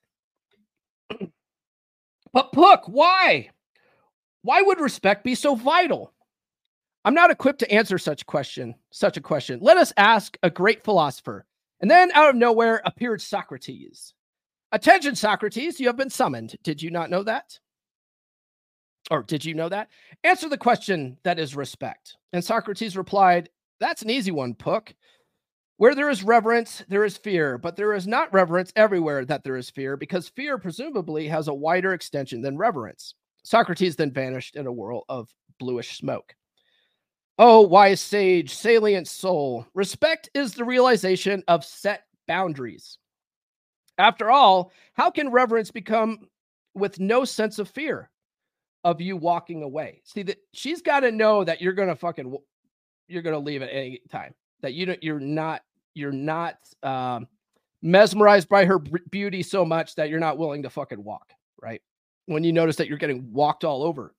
But Puck, why? Why would respect be so vital? I'm not equipped to answer such question, such a question. Let us ask a great philosopher. And then out of nowhere appeared Socrates. Attention, Socrates, you have been summoned. Did you not know that? Or did you know that? Answer the question that is respect. And Socrates replied, that's an easy one, Puck. Where there is reverence, there is fear, but there is not reverence everywhere that there is fear, because fear presumably has a wider extension than reverence. Socrates then vanished in a whirl of bluish smoke. Oh, wise sage, salient soul, respect is the realization of set boundaries. After all, how can reverence become with no sense of fear of you walking away? See, that she's got to know that you're going to fucking, you're going to leave at any time, that you don't, you're not, you're not um, mesmerized by her beauty so much that you're not willing to fucking walk, right? When you notice that you're getting walked all over.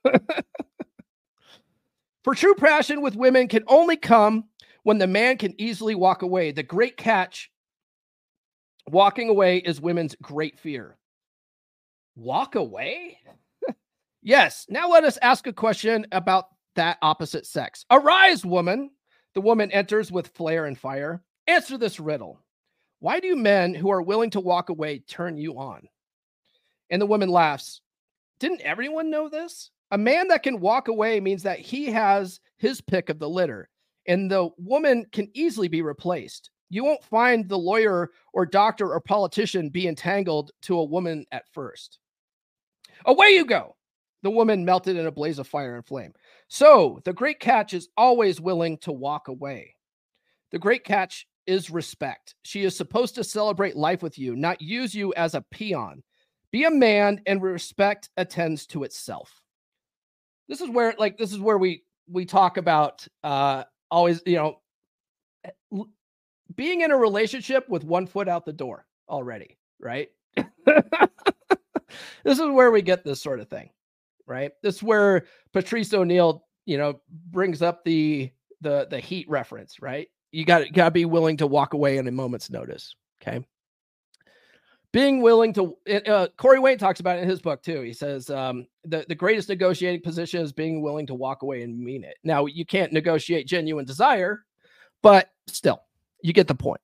For true passion with women can only come when the man can easily walk away. The great catch, walking away is women's great fear. Walk away? Yes. Now let us ask a question about that opposite sex. Arise, woman. The woman enters with flair and fire. Answer this riddle. Why do men who are willing to walk away turn you on? And the woman laughs. Didn't everyone know this? A man that can walk away means that he has his pick of the litter, and the woman can easily be replaced. You won't find the lawyer or doctor or politician be entangled to a woman at first. Away you go. The woman melted in a blaze of fire and flame. So the great catch is always willing to walk away. The great catch is respect. She is supposed to celebrate life with you, not use you as a peon. Be a man, and respect attends to itself. This is where, like, this is where we we talk about uh, always, you know, being in a relationship with one foot out the door already, right? This is where we get this sort of thing, right? This is where Patrice O'Neal, you know, brings up the the the Heat reference, right? You got got to be willing to walk away in a moment's notice, okay? Being willing to, uh, Corey Wayne talks about it in his book too. He says um, the, the greatest negotiating position is being willing to walk away and mean it. Now, you can't negotiate genuine desire, but still, you get the point.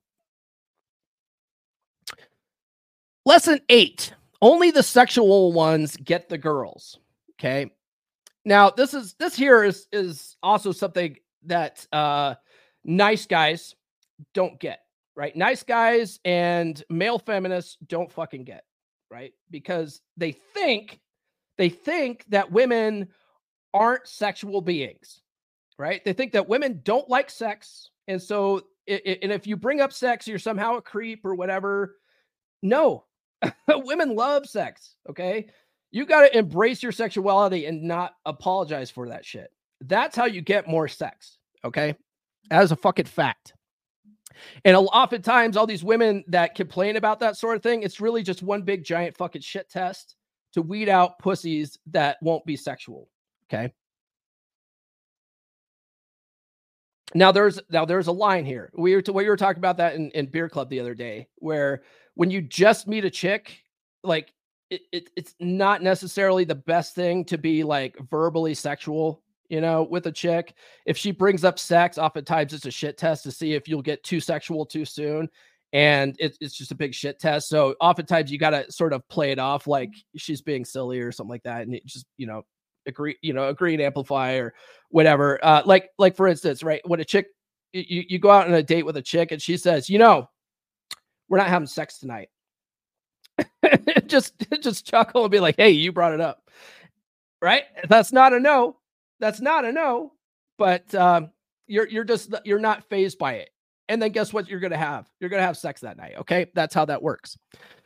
Lesson eight, only the sexual ones get the girls. Okay. Now, this is, this here is, is also something that uh, nice guys don't get. Right? Nice guys and male feminists don't fucking get, right? Because they think, they think that women aren't sexual beings, right? They think that women don't like sex. And so, it, it, and if you bring up sex, you're somehow a creep or whatever. No, women love sex. Okay. You got to embrace your sexuality and not apologize for that shit. That's how you get more sex. Okay. As a fucking fact. And oftentimes, all these women that complain about that sort of thing, it's really just one big giant fucking shit test to weed out pussies that won't be sexual. Okay. Now there's now there's a line here. We were to, we were talking about that in, in Beer Club the other day, where when you just meet a chick, like it, it it's not necessarily the best thing to be like verbally sexual, you know, with a chick. If she brings up sex, oftentimes it's a shit test to see if you'll get too sexual too soon. And it, it's just a big shit test. So oftentimes you got to sort of play it off like she's being silly or something like that. And it just, you know, agree, you know, agree and amplify or whatever. Uh, like, like for instance, right. When a chick, you, you go out on a date with a chick and she says, you know, we're not having sex tonight. just, just chuckle and be like, hey, you brought it up. Right. That's not a no. That's not a no, but um, you're, you're just, you're not fazed by it. And then guess what you're going to have? You're going to have sex that night. Okay. That's how that works.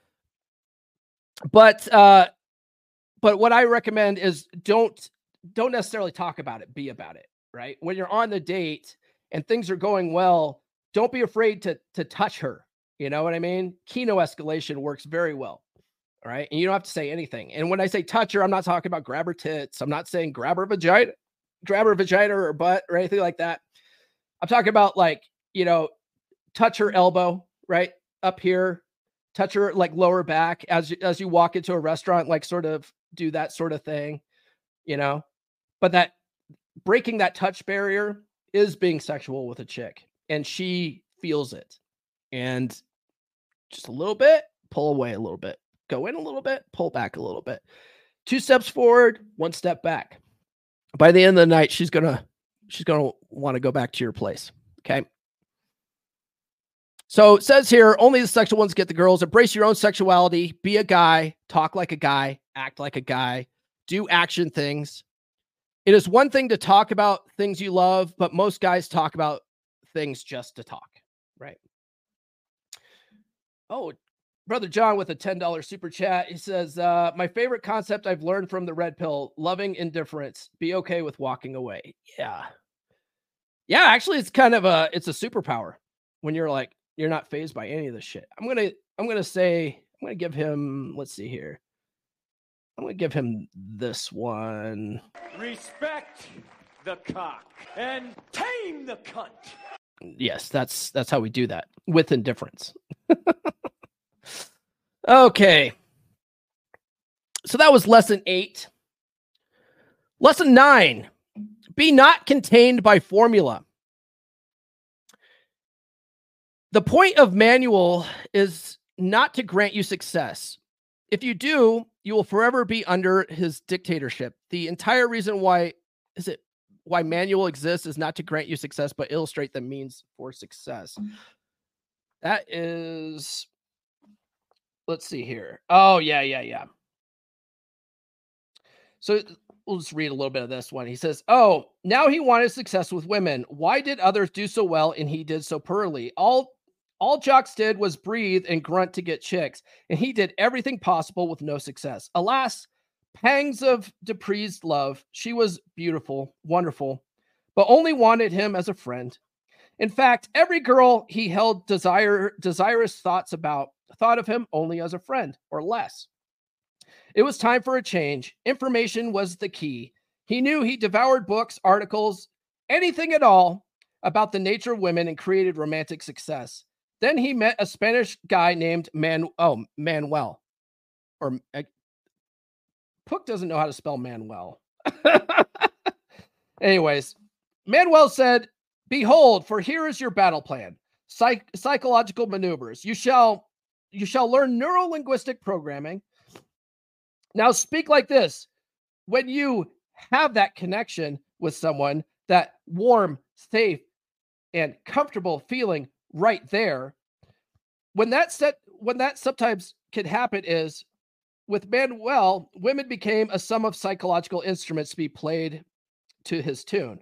But, uh, but what I recommend is don't, don't necessarily talk about it, be about it, right? When you're on the date and things are going well, don't be afraid to, to touch her. You know what I mean? Kino escalation works very well. All right. And you don't have to say anything. And when I say touch her, I'm not talking about grab her tits. I'm not saying grab her vagina, grab her vagina or butt or anything like that. I'm talking about like, you know, touch her elbow right up here, touch her like lower back as, as you walk into a restaurant, like sort of do that sort of thing, you know, but that breaking that touch barrier is being sexual with a chick and she feels it. And just a little bit, pull away a little bit, go in a little bit, pull back a little bit, two steps forward, one step back. By the end of the night, she's going to, she's going to want to go back to your place. Okay. So it says here, only the sexual ones get the girls. Embrace your own sexuality. Be a guy. Talk like a guy. Act like a guy. Do action things. It is one thing to talk about things you love, but most guys talk about things just to talk, right? Oh, Brother John with a ten dollars super chat. He says, uh, my favorite concept I've learned from the red pill, loving indifference. Be okay with walking away. Yeah. Yeah, actually, it's kind of a, it's a superpower when you're like, you're not fazed by any of this shit. I'm going to, I'm going to say, I'm going to give him, let's see here. I'm going to give him this one. Respect the cock and tame the cunt. Yes, that's, that's how we do that with indifference. Okay. So that was lesson eight. Lesson nine, be not contained by formula. The point of manual is not to grant you success. If you do, you will forever be under his dictatorship. The entire reason why is it why manual exists is not to grant you success, but illustrate the means for success. That is, let's see here. Oh, yeah, yeah, yeah. So we'll just read a little bit of this one. He says, oh, now he wanted success with women. Why did others do so well and he did so poorly? All All Jocks did was breathe and grunt to get chicks, and he did everything possible with no success. Alas, pangs of Dupree's love. She was beautiful, wonderful, but only wanted him as a friend. In fact, every girl he held desire, desirous thoughts about thought of him only as a friend or less. It was time for a change. Information was the key. He knew he devoured books, articles, anything at all about the nature of women and created romantic success. Then he met a Spanish guy named Man. Oh, Manuel. Or uh, Puck doesn't know how to spell Manuel. Anyways, Manuel said, behold, for here is your battle plan. Psych- psychological maneuvers. You shall, you shall learn neuro-linguistic programming. Now speak like this. When you have that connection with someone, that warm, safe, and comfortable feeling right there, when that set, when that sometimes can happen is with Manuel, women became a sum of psychological instruments to be played to his tune.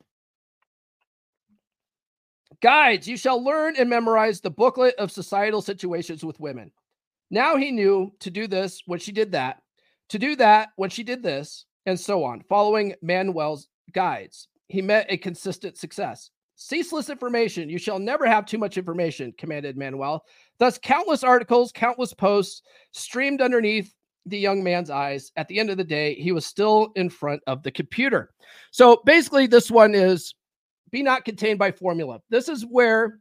Guides, you shall learn and memorize the booklet of societal situations with women. Now he knew to do this when she did that, to do that when she did this, and so on. Following Manuel's guides, he met a consistent success. Ceaseless information. You shall never have too much information, commanded Manuel. Thus, countless articles, countless posts streamed underneath the young man's eyes. At the end of the day, he was still in front of the computer. So basically, this one is be not contained by formula. This is where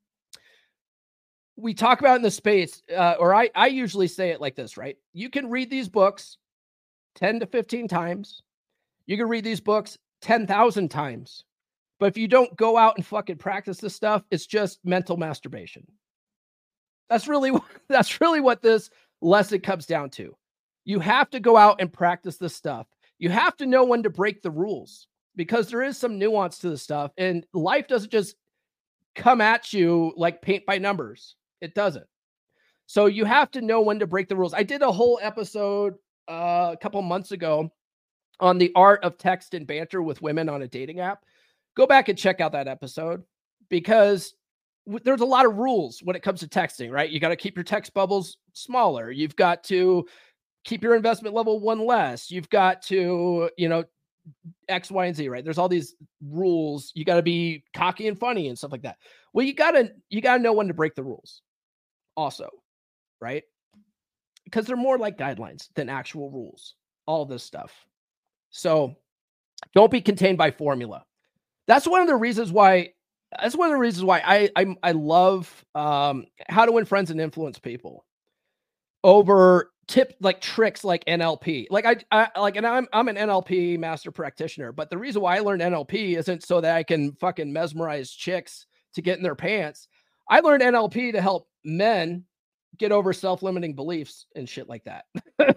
we talk about in the space, uh, or I, I usually say it like this, right? You can read these books ten to fifteen times. You can read these books ten thousand times. But if you don't go out and fucking practice this stuff, it's just mental masturbation. That's really, that's really what this lesson comes down to. You have to go out and practice this stuff. You have to know when to break the rules, because there is some nuance to this stuff, and life doesn't just come at you like paint by numbers. It doesn't. So you have to know when to break the rules. I did a whole episode uh, a couple months ago on the art of text and banter with women on a dating app. Go back and check out that episode, because w- there's a lot of rules when it comes to texting, right? You got to keep your text bubbles smaller. You've got to keep your investment level one less. You've got to, you know, X, Y, and Z, right? There's all these rules. You got to be cocky and funny and stuff like that. Well, you got to, you got to know when to break the rules also, right? Because they're more like guidelines than actual rules, all this stuff. So don't be contained by formula. That's one of the reasons why, that's one of the reasons why I, I, I love um, How to Win Friends and Influence People over tip like tricks like N L P. Like I, I like, and I'm, I'm an N L P master practitioner, but the reason why I learned N L P isn't so that I can fucking mesmerize chicks to get in their pants. I learned N L P to help men get over self-limiting beliefs and shit like that.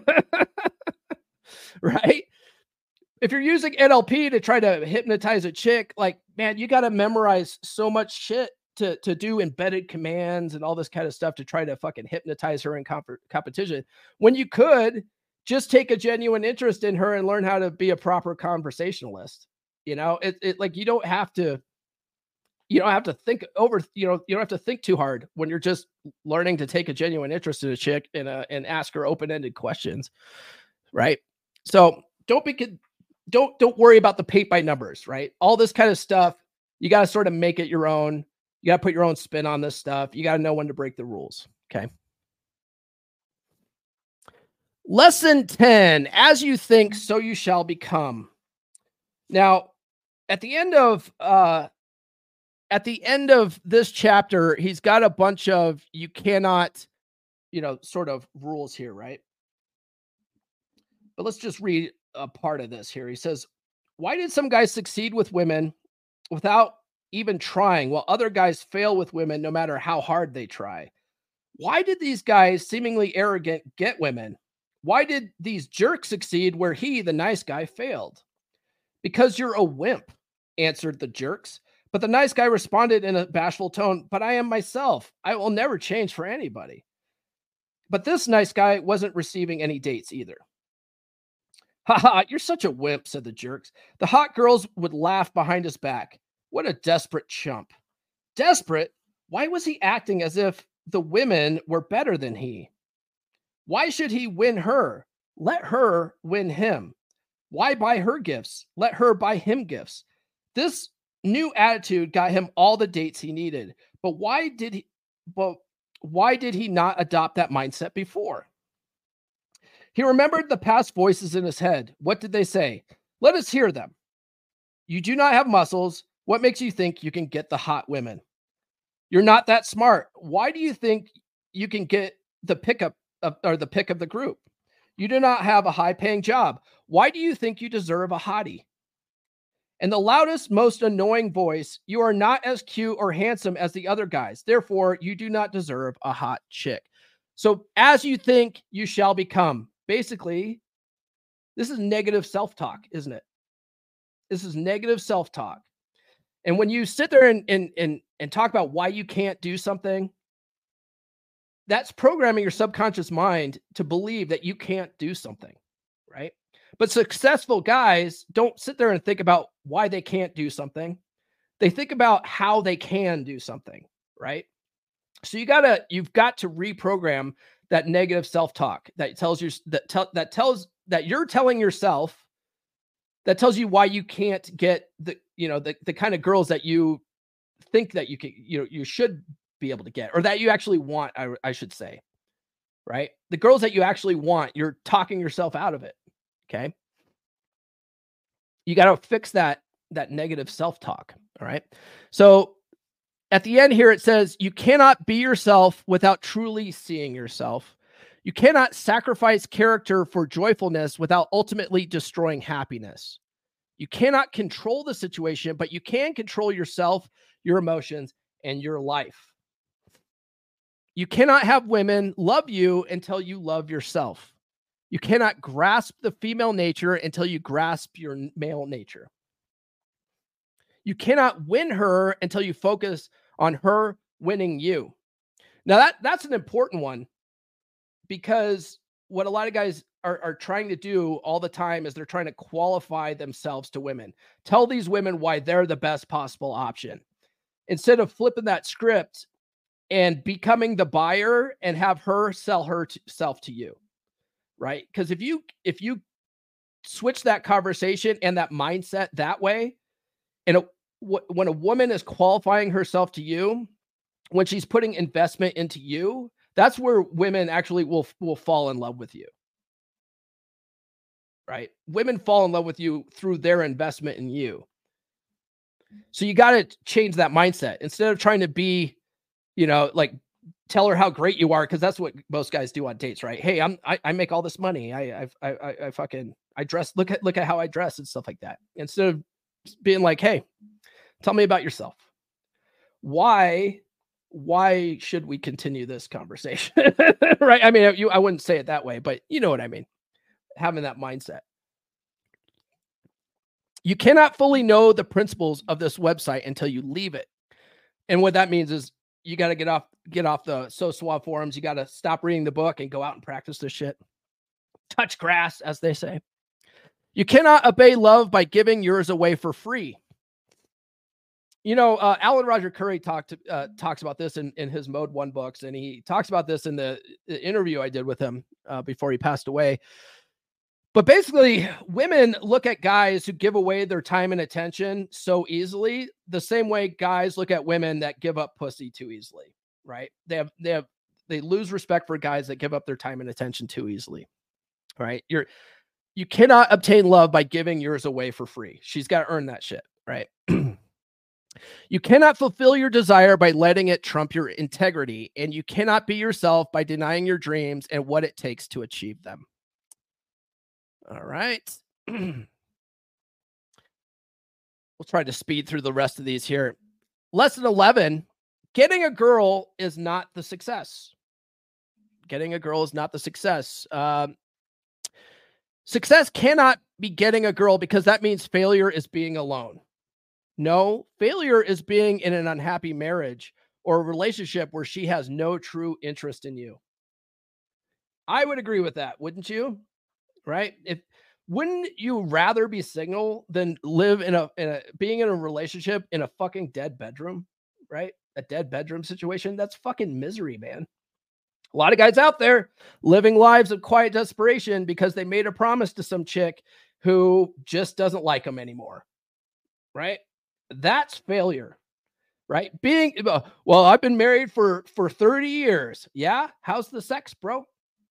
Right? If you're using N L P to try to hypnotize a chick, like, man, you got to memorize so much shit to, to do embedded commands and all this kind of stuff to try to fucking hypnotize her in comp- competition, when you could just take a genuine interest in her and learn how to be a proper conversationalist. You know, it, it like, you don't have to, you don't have to think over, you know, you don't have to think too hard when you're just learning to take a genuine interest in a chick and, uh, and ask her open-ended questions. Right. So don't be, don't, don't worry about the paint by numbers, right? All this kind of stuff, you got to sort of make it your own. You got to put your own spin on this stuff. You got to know when to break the rules. Okay. Lesson ten, as you think, so you shall become. Now, at the end of, uh, at the end of this chapter, he's got a bunch of, you cannot, you know, sort of rules here, right? But let's just read a part of this here. He says, why did some guys succeed with women without even trying, while other guys fail with women no matter how hard they try? Why did these guys, seemingly arrogant, get women? Why did these jerks succeed where he, the nice guy, failed? Because you're a wimp, answered the jerks. But the nice guy responded in a bashful tone, but I am myself. I will never change for anybody. But this nice guy wasn't receiving any dates either. Ha ha, you're such a wimp, said the jerks. The hot girls would laugh behind his back. What a desperate chump. Desperate? Why was he acting as if the women were better than he? Why should he win her? Let her win him. Why buy her gifts? Let her buy him gifts. This new attitude got him all the dates he needed. But why did he but why did he not adopt that mindset before? He remembered the past voices in his head. What did they say? Let us hear them. You do not have muscles. What makes you think you can get the hot women? You're not that smart. Why do you think you can get the pickup of, or the pick of the group? You do not have a high-paying job. Why do you think you deserve a hottie? In the loudest, most annoying voice, you are not as cute or handsome as the other guys. Therefore, you do not deserve a hot chick. So as you think, you shall become. Basically, this is negative self-talk, isn't it? This is negative self-talk. And when you sit there and, and, and, and talk about why you can't do something, that's programming your subconscious mind to believe that you can't do something, right? But successful guys don't sit there and think about why they can't do something. They think about how they can do something, right? So you gotta, you've got to reprogram that negative self-talk that tells you that tell that tells that you're telling yourself, that tells you why you can't get the, you know, the, the kind of girls that you think that you can, you know, you should be able to get, or that you actually want, I, I should say, right? The girls that you actually want, you're talking yourself out of it. Okay. You got to fix that, that negative self-talk. All right. So at the end here, it says, you cannot be yourself without truly seeing yourself. You cannot sacrifice character for joyfulness without ultimately destroying happiness. You cannot control the situation, but you can control yourself, your emotions, and your life. You cannot have women love you until you love yourself. You cannot grasp the female nature until you grasp your male nature. You cannot win her until you focus on her winning you. Now that, that's an important one, because what a lot of guys are, are trying to do all the time is they're trying to qualify themselves to women. Tell these women why they're the best possible option, instead of flipping that script and becoming the buyer and have her sell herself to you, right? Because if you if you switch that conversation and that mindset that way, and a, w- when a woman is qualifying herself to you, when she's putting investment into you, that's where women actually will will fall in love with you, right? Women fall in love with you through their investment in you. So you got to change that mindset. Instead of trying to be, you know, like tell her how great you are, because that's what most guys do on dates, right? Hey, I'm I, I make all this money. I I I I fucking I dress. Look at look at how I dress and stuff like that. Instead of being like, hey, tell me about yourself. Why why should we continue this conversation? Right? I mean, you I wouldn't say it that way, but you know what I mean. Having that mindset. You cannot fully know the principles of this website until you leave it. And what that means is you got to get off, get off the So Suave forums. You got to stop reading the book and go out and practice this shit. Touch grass, as they say. You cannot obey love by giving yours away for free. You know, uh, Alan Roger Curry talked uh, talks about this in, in his Mode One books, and he talks about this in the, the interview I did with him uh, before he passed away. But basically, women look at guys who give away their time and attention so easily, the same way guys look at women that give up pussy too easily, right? They have, they have, they lose respect for guys that give up their time and attention too easily, right? You're, you cannot obtain love by giving yours away for free. She's got to earn that shit, right? You cannot fulfill your desire by letting it trump your integrity, and you cannot be yourself by denying your dreams and what it takes to achieve them. All right. We'll try to speed through the rest of these here. Lesson eleven, getting a girl is not the success. Getting a girl is not the success. Um, success cannot be getting a girl, because that means failure is being alone. No, failure is being in an unhappy marriage or a relationship where she has no true interest in you. I would agree with that, wouldn't you? Right? If wouldn't you rather be single than live in a, in a being in a relationship in a fucking dead bedroom, right? A dead bedroom situation. That's fucking misery, man. A lot of guys out there living lives of quiet desperation because they made a promise to some chick who just doesn't like them anymore. Right? That's failure. Right? Being, well, I've been married for, for thirty years. Yeah. How's the sex, bro?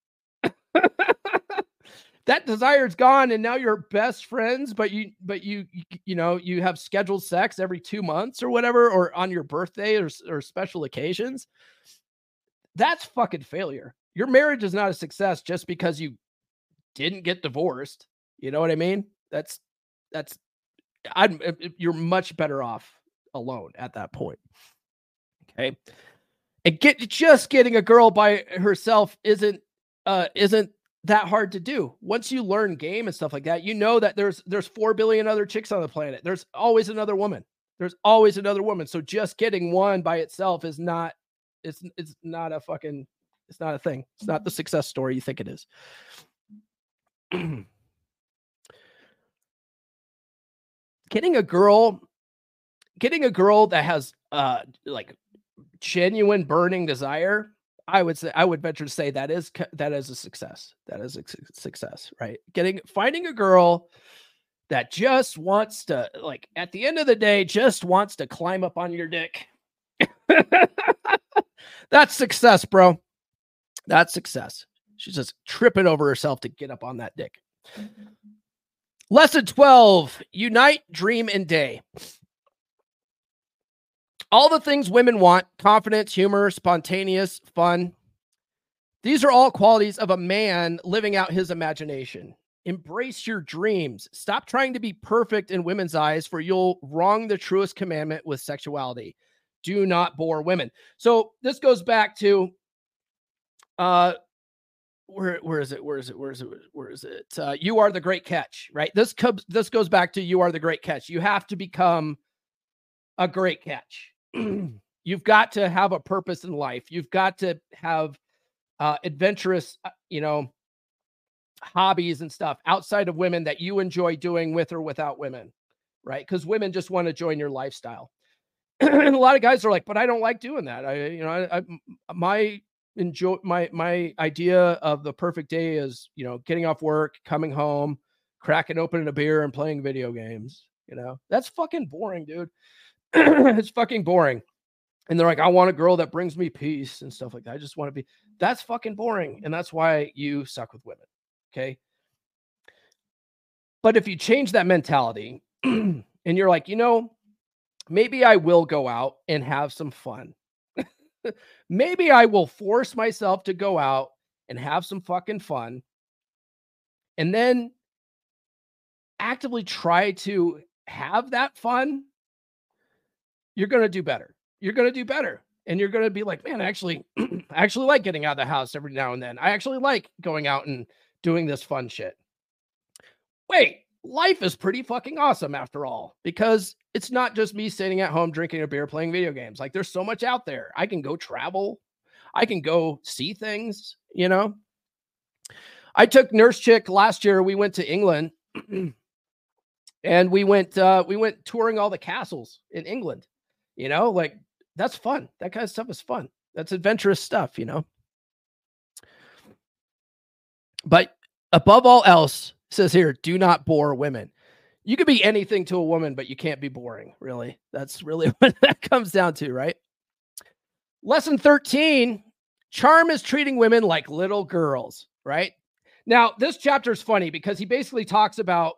That desire's gone, and now you're best friends, but you, but you, you, you know, you have scheduled sex every two months or whatever, or on your birthday or, or special occasions. That's fucking failure. Your marriage is not a success just because you didn't get divorced. You know what I mean? That's, that's, I'm, you're much better off alone at that point. Okay. And get, just getting a girl by herself isn't, uh, isn't, that hard to do. Once you learn game and stuff like that, you know that there's there's four billion other chicks on the planet. There's always another woman. There's always another woman. So just getting one by itself is not it's it's not a fucking it's not a thing. It's not the success story you think it is. Getting a girl getting a girl that has uh like genuine burning desire, I would say, I would venture to say that is, that is a success. That is a success, right? Getting, finding a girl that just wants to, like, at the end of the day, just wants to climb up on your dick. That's success, bro. That's success. She's just tripping over herself to get up on that dick. Lesson twelve, unite dream and day. All the things women want: confidence, humor, spontaneous, fun. These are all qualities of a man living out his imagination. Embrace your dreams. Stop trying to be perfect in women's eyes, for you'll wrong the truest commandment with sexuality. Do not bore women. So this goes back to, uh, where, where is it? Where is it? Where is it? Where is it? Uh, you are the great catch, right? This comes, this goes back to you are the great catch. You have to become a great catch. You've got to have a purpose in life. You've got to have uh, adventurous, you know, hobbies and stuff outside of women that you enjoy doing with or without women, right? Because women just want to join your lifestyle. And a lot of guys are like, but I don't like doing that. I, you know, I, I my enjoy my my idea of the perfect day is, you know, getting off work, coming home, cracking open a beer and playing video games. You know, that's fucking boring, dude. It's fucking boring. And they're like, I want a girl that brings me peace and stuff like that. I just want to be, that's fucking boring. And that's why you suck with women. Okay. But if you change that mentality and you're like, you know, maybe I will go out and have some fun. Maybe I will force myself to go out and have some fucking fun. And then actively try to have that fun. You're going to do better. You're going to do better. And you're going to be like, man, actually, I actually like getting out of the house every now and then. I actually like going out and doing this fun shit. Wait, life is pretty fucking awesome after all, because it's not just me sitting at home, drinking a beer, playing video games. Like, there's so much out there. I can go travel. I can go see things, you know? I took Nurse Chick last year. We went to England and we went, uh, we went touring all the castles in England, you know, like that's fun. That kind of stuff is fun. That's adventurous stuff, you know? But above all else, it says here, do not bore women. You could be anything to a woman, but you can't be boring, really. That's really what that comes down to, right? Lesson thirteen, charm is treating women like little girls, right? Now, this chapter is funny because he basically talks about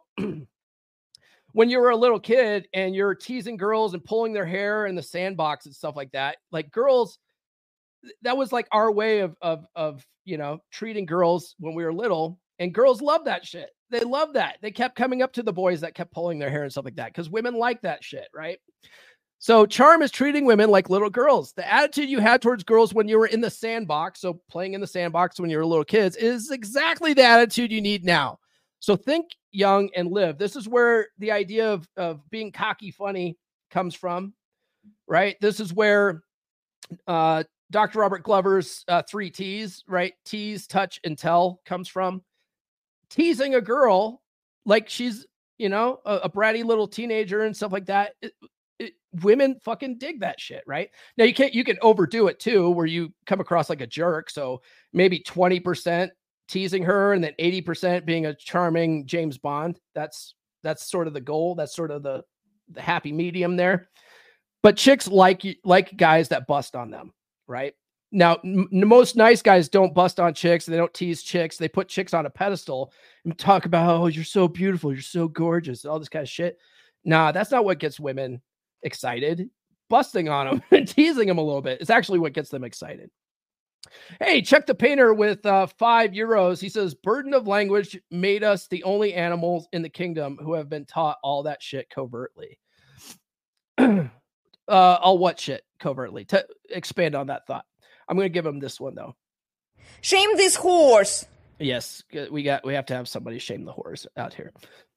when you were a little kid and you're teasing girls and pulling their hair in the sandbox and stuff like that. Like girls, that was like our way of, of, of, you know, treating girls when we were little, and girls love that shit. They love that. They kept coming up to the boys that kept pulling their hair and stuff like that because women like that shit, right? So charm is treating women like little girls. The attitude you had towards girls when you were in the sandbox, so playing in the sandbox when you were little kids, is exactly the attitude you need now. So think young and live. This is where the idea of, of being cocky funny comes from, right? This is where uh, Doctor Robert Glover's uh, three T's, right? Tease, touch, and tell comes from. Teasing a girl like she's, you know, a, a bratty little teenager and stuff like that. It, it, women fucking dig that shit, right? Now you can't, you can overdo it too, where you come across like a jerk. So maybe twenty percent teasing her and then eighty percent being a charming James Bond. That's, that's sort of the goal. That's sort of the, the happy medium there. But chicks like, like guys that bust on them, right? Now, m- most nice guys don't bust on chicks. They don't tease chicks. They put chicks on a pedestal and talk about, oh, you're so beautiful. You're so gorgeous. All this kind of shit. Nah, that's not what gets women excited. Busting on them and teasing them a little bit is actually what gets them excited. Hey, Chuck the Painter with uh, five euros. He says, burden of language made us the only animals in the kingdom who have been taught all that shit covertly. uh, all what shit covertly? To expand on that thought. I'm going to give him this one though. Shame this horse. Yes, we got. We have to have somebody shame the horse out here.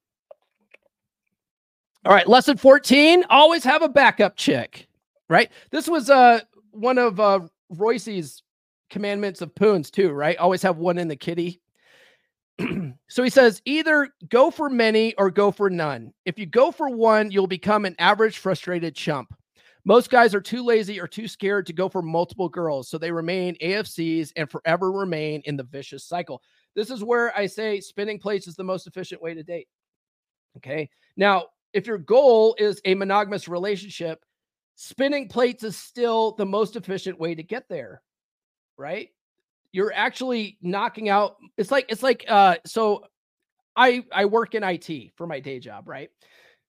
All right, lesson fourteen. Always have a backup chick. Right. This was uh one of uh, Royce's commandments of Poons too. Right. Always have one in the kitty. So he says, either go for many or go for none. If you go for one, you'll become an average, frustrated chump. Most guys are too lazy or too scared to go for multiple girls, so they remain A F Cs and forever remain in the vicious cycle. This is where I say spinning plates is the most efficient way to date. Okay. Now, if your goal is a monogamous relationship, spinning plates is still the most efficient way to get there, right? You're actually knocking out. It's like, it's like, uh, so I, I work in I T for my day job, right?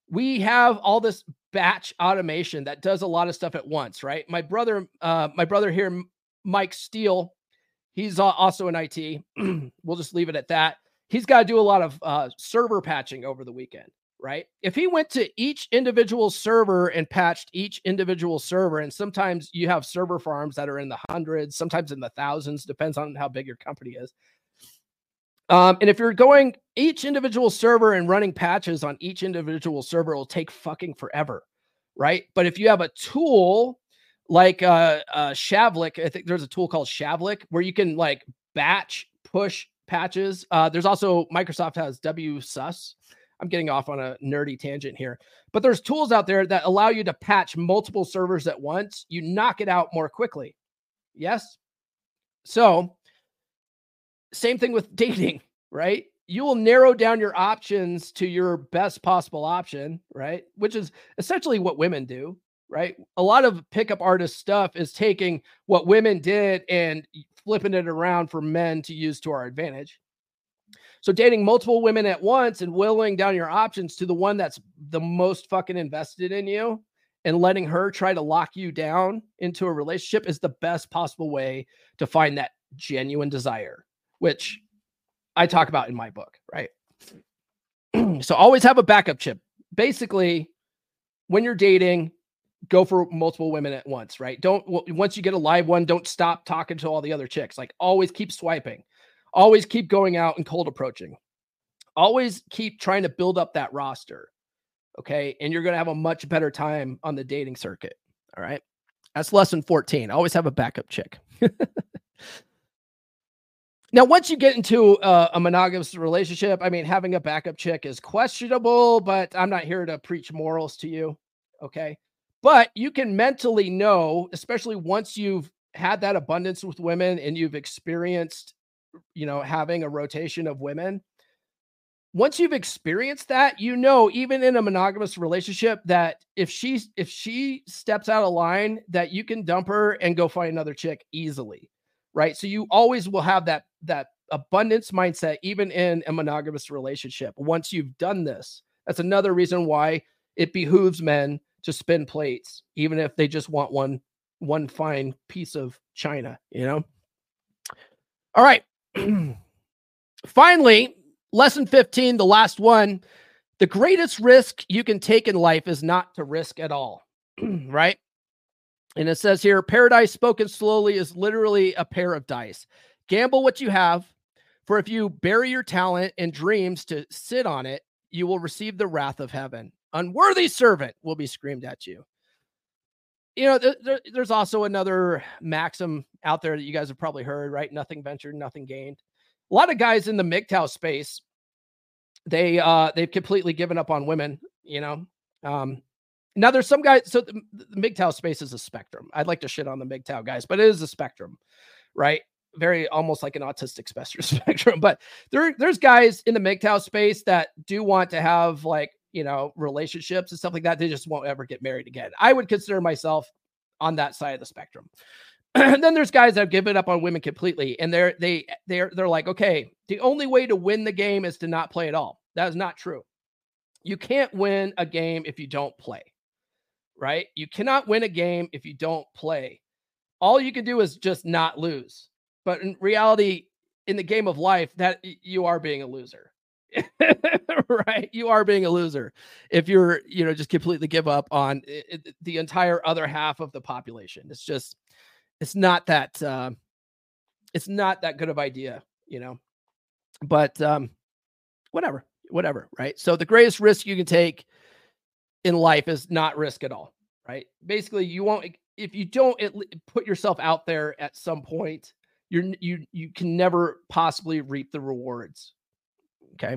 we have all this batch automation that does a lot of stuff at once, right? My brother, uh, my brother here, Mike Steele, he's also in I T. We'll just leave it at that. He's got to do a lot of uh, server patching over the weekend, right? If he went to each individual server and patched each individual server, and sometimes you have server farms that are in the hundreds, sometimes in the thousands, depends on how big your company is. Um, and if you're going each individual server and running patches on each individual server, it will take fucking forever, right? But if you have a tool like uh, uh, Shavlik, I think there's a tool called Shavlik where you can like batch push patches. Uh, there's also Microsoft has W S U S. I'm getting off on a nerdy tangent here, but there's tools out there that allow you to patch multiple servers at once. You knock it out more quickly. Yes. So same thing with dating, right? You will narrow down your options to your best possible option, right? Which is essentially what women do, right? A lot of pickup artist stuff is taking what women did and flipping it around for men to use to our advantage. So dating multiple women at once and whittling down your options to the one that's the most fucking invested in you and letting her try to lock you down into a relationship is the best possible way to find that genuine desire, which I talk about in my book, right? So always have a backup chip. Basically, when you're dating, go for multiple women at once, right? Don't, once you get a live one, don't stop talking to all the other chicks. Like always keep swiping, always keep going out and cold approaching, always keep trying to build up that roster. Okay. And you're going to have a much better time on the dating circuit. All right. That's lesson fourteen. Always have a backup chick. Now, once you get into uh, a monogamous relationship, I mean, having a backup chick is questionable, but I'm not here to preach morals to you. Okay. But you can mentally know, especially once you've had that abundance with women and you've experienced, you know, having a rotation of women. Once you've experienced that, you know, even in a monogamous relationship, that if she's, if she steps out of line, that you can dump her and go find another chick easily. Right. So you always will have that, that abundance mindset, even in a monogamous relationship. Once you've done this, that's another reason why it behooves men to spin plates, even if they just want one, one fine piece of china, you know? All right. Finally, lesson fifteen, the last one, the greatest risk you can take in life is not to risk at all. Right. And it says here, paradise spoken slowly is literally a pair of dice. Gamble what you have, for if you bury your talent and dreams to sit on it, you will receive the wrath of heaven. Unworthy servant will be screamed at you. You know, th- th- there's also another maxim out there that you guys have probably heard, right? Nothing ventured, nothing gained. A lot of guys in the M G T O W space, they, uh, they've completely given up on women, you know? Um, Now there's some guys, so the, the M G T O W space is a spectrum. I'd like to shit on the M G T O W guys, but it is a spectrum, right? Very almost like an autistic spectrum. But there, there's guys in the M G T O W space that do want to have like, you know, relationships and stuff like that. They just won't ever get married again. I would consider myself on that side of the spectrum. And then there's guys that have given up on women completely. And they're, they, they're, they're like, okay, the only way to win the game is to not play at all. That is not true. You can't win a game if you don't play. Right? You cannot win a game if you don't play. All you can do is just not lose. But in reality, in the game of life, that you are being a loser. Right? You are being a loser if you're, you know, just completely give up on it, the entire other half of the population. It's just, it's not that, uh, it's not that good of idea, you know, but um, whatever, whatever. Right? So the greatest risk you can take in life is not risk at all, right? Basically, you won't, if you don't put yourself out there at some point, you're, you, you can never possibly reap the rewards. Okay.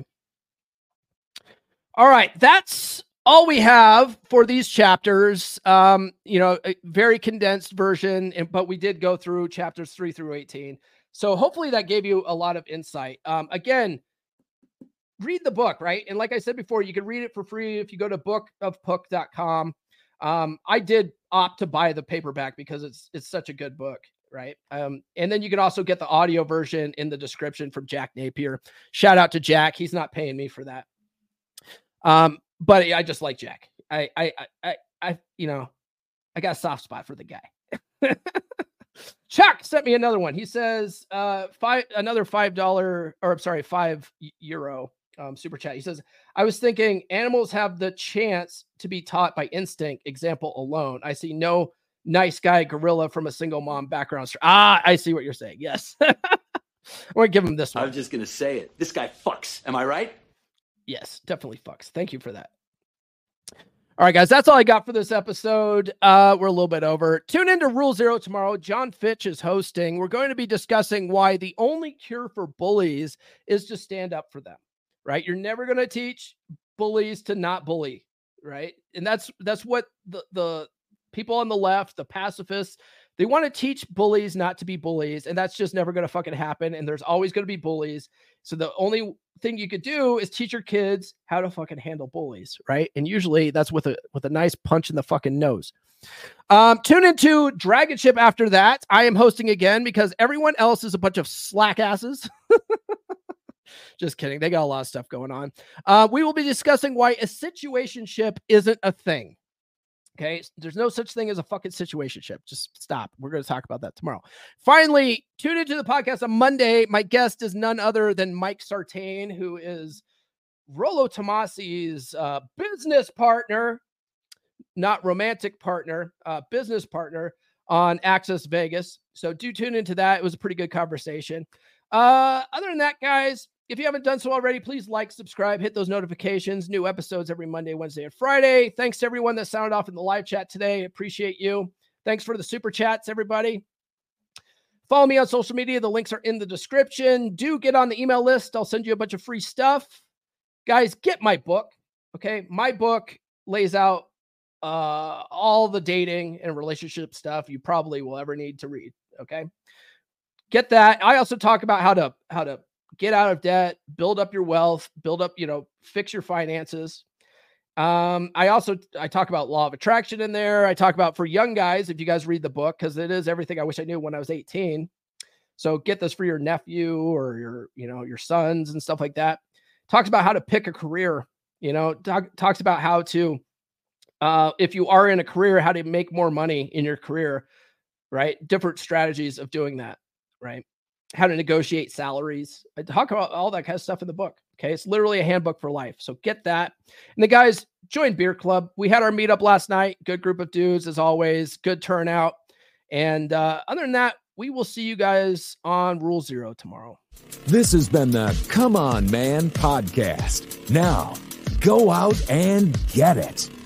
All right. That's all we have for these chapters. Um, you know, a very condensed version, but we did go through chapters three through eighteen. So hopefully that gave you a lot of insight. Um, again, read the book, right? And like I said before, you can read it for free if you go to book of pook dot com. Um, I did opt to buy the paperback because it's it's such a good book, right? Um, and then you can also get the audio version in the description from Jack Napier. Shout out to Jack. He's not paying me for that. Um, but I just like Jack. I, I, I, I, I, you know, I got a soft spot for the guy. Chuck sent me another one. He says, uh, five, another five dollar, or I'm sorry, five euro um, super chat. He says, I was thinking animals have the chance to be taught by instinct. Example alone. I see no nice guy gorilla from a single mom background. Ah, I see what you're saying. Yes. I'm going to give him this one. I was just going to say it. This guy fucks. Am I right? Yes, definitely fucks. Thank you for that. All right, guys, that's all I got for this episode. Uh, we're a little bit over. Tune into Rule Zero tomorrow. John Fitch is hosting. We're going to be discussing why the only cure for bullies is to stand up for them, right? You're never going to teach bullies to not bully, right? And that's that's what the, the people on the left, the pacifists, they want to teach bullies not to be bullies, and that's just never going to fucking happen, and there's always going to be bullies. So the only thing you could do is teach your kids how to fucking handle bullies, right? And usually that's with a with a nice punch in the fucking nose. Um, tune into Dragon Ship after that. I am hosting again because everyone else is a bunch of slack asses. Just kidding. They got a lot of stuff going on. Uh, we will be discussing why a situationship isn't a thing. Okay, there's no such thing as a fucking situationship. Just stop. We're going to talk about that tomorrow. Finally, tune into the podcast on Monday. My guest is none other than Mike Sartain, who is Rollo Tomasi's uh, business partner, not romantic partner, uh, business partner on Access Vegas. So do tune into that. It was a pretty good conversation. Uh, other than that, guys, if you haven't done so already, please like, subscribe, hit those notifications. New episodes every Monday, Wednesday, and Friday. Thanks to everyone that sounded off in the live chat today. Appreciate you. Thanks for the super chats, everybody. Follow me on social media. The links are in the description. Do get on the email list. I'll send you a bunch of free stuff. Guys, get my book, okay? My book lays out uh, all the dating and relationship stuff you probably will ever need to read, okay? Get that. I also talk about how to how to get out of debt, build up your wealth, build up, you know, fix your finances. Um, I also, I talk about law of attraction in there. I talk about for young guys, if you guys read the book, because it is everything I wish I knew when I was eighteen. So get this for your nephew or your, you know, your sons and stuff like that. Talks about how to pick a career, you know, talk, talks about how to, uh, if you are in a career, how to make more money in your career, right? Different strategies of doing that, right? How to negotiate salaries. I talk about all that kind of stuff in the book. Okay. It's literally a handbook for life. So get that. And the guys, join Beer Club. We had our meetup last night. Good group of dudes as always. Good turnout. And uh, other than that, we will see you guys on Rule Zero tomorrow. This has been the Come On Man podcast. Now, go out and get it.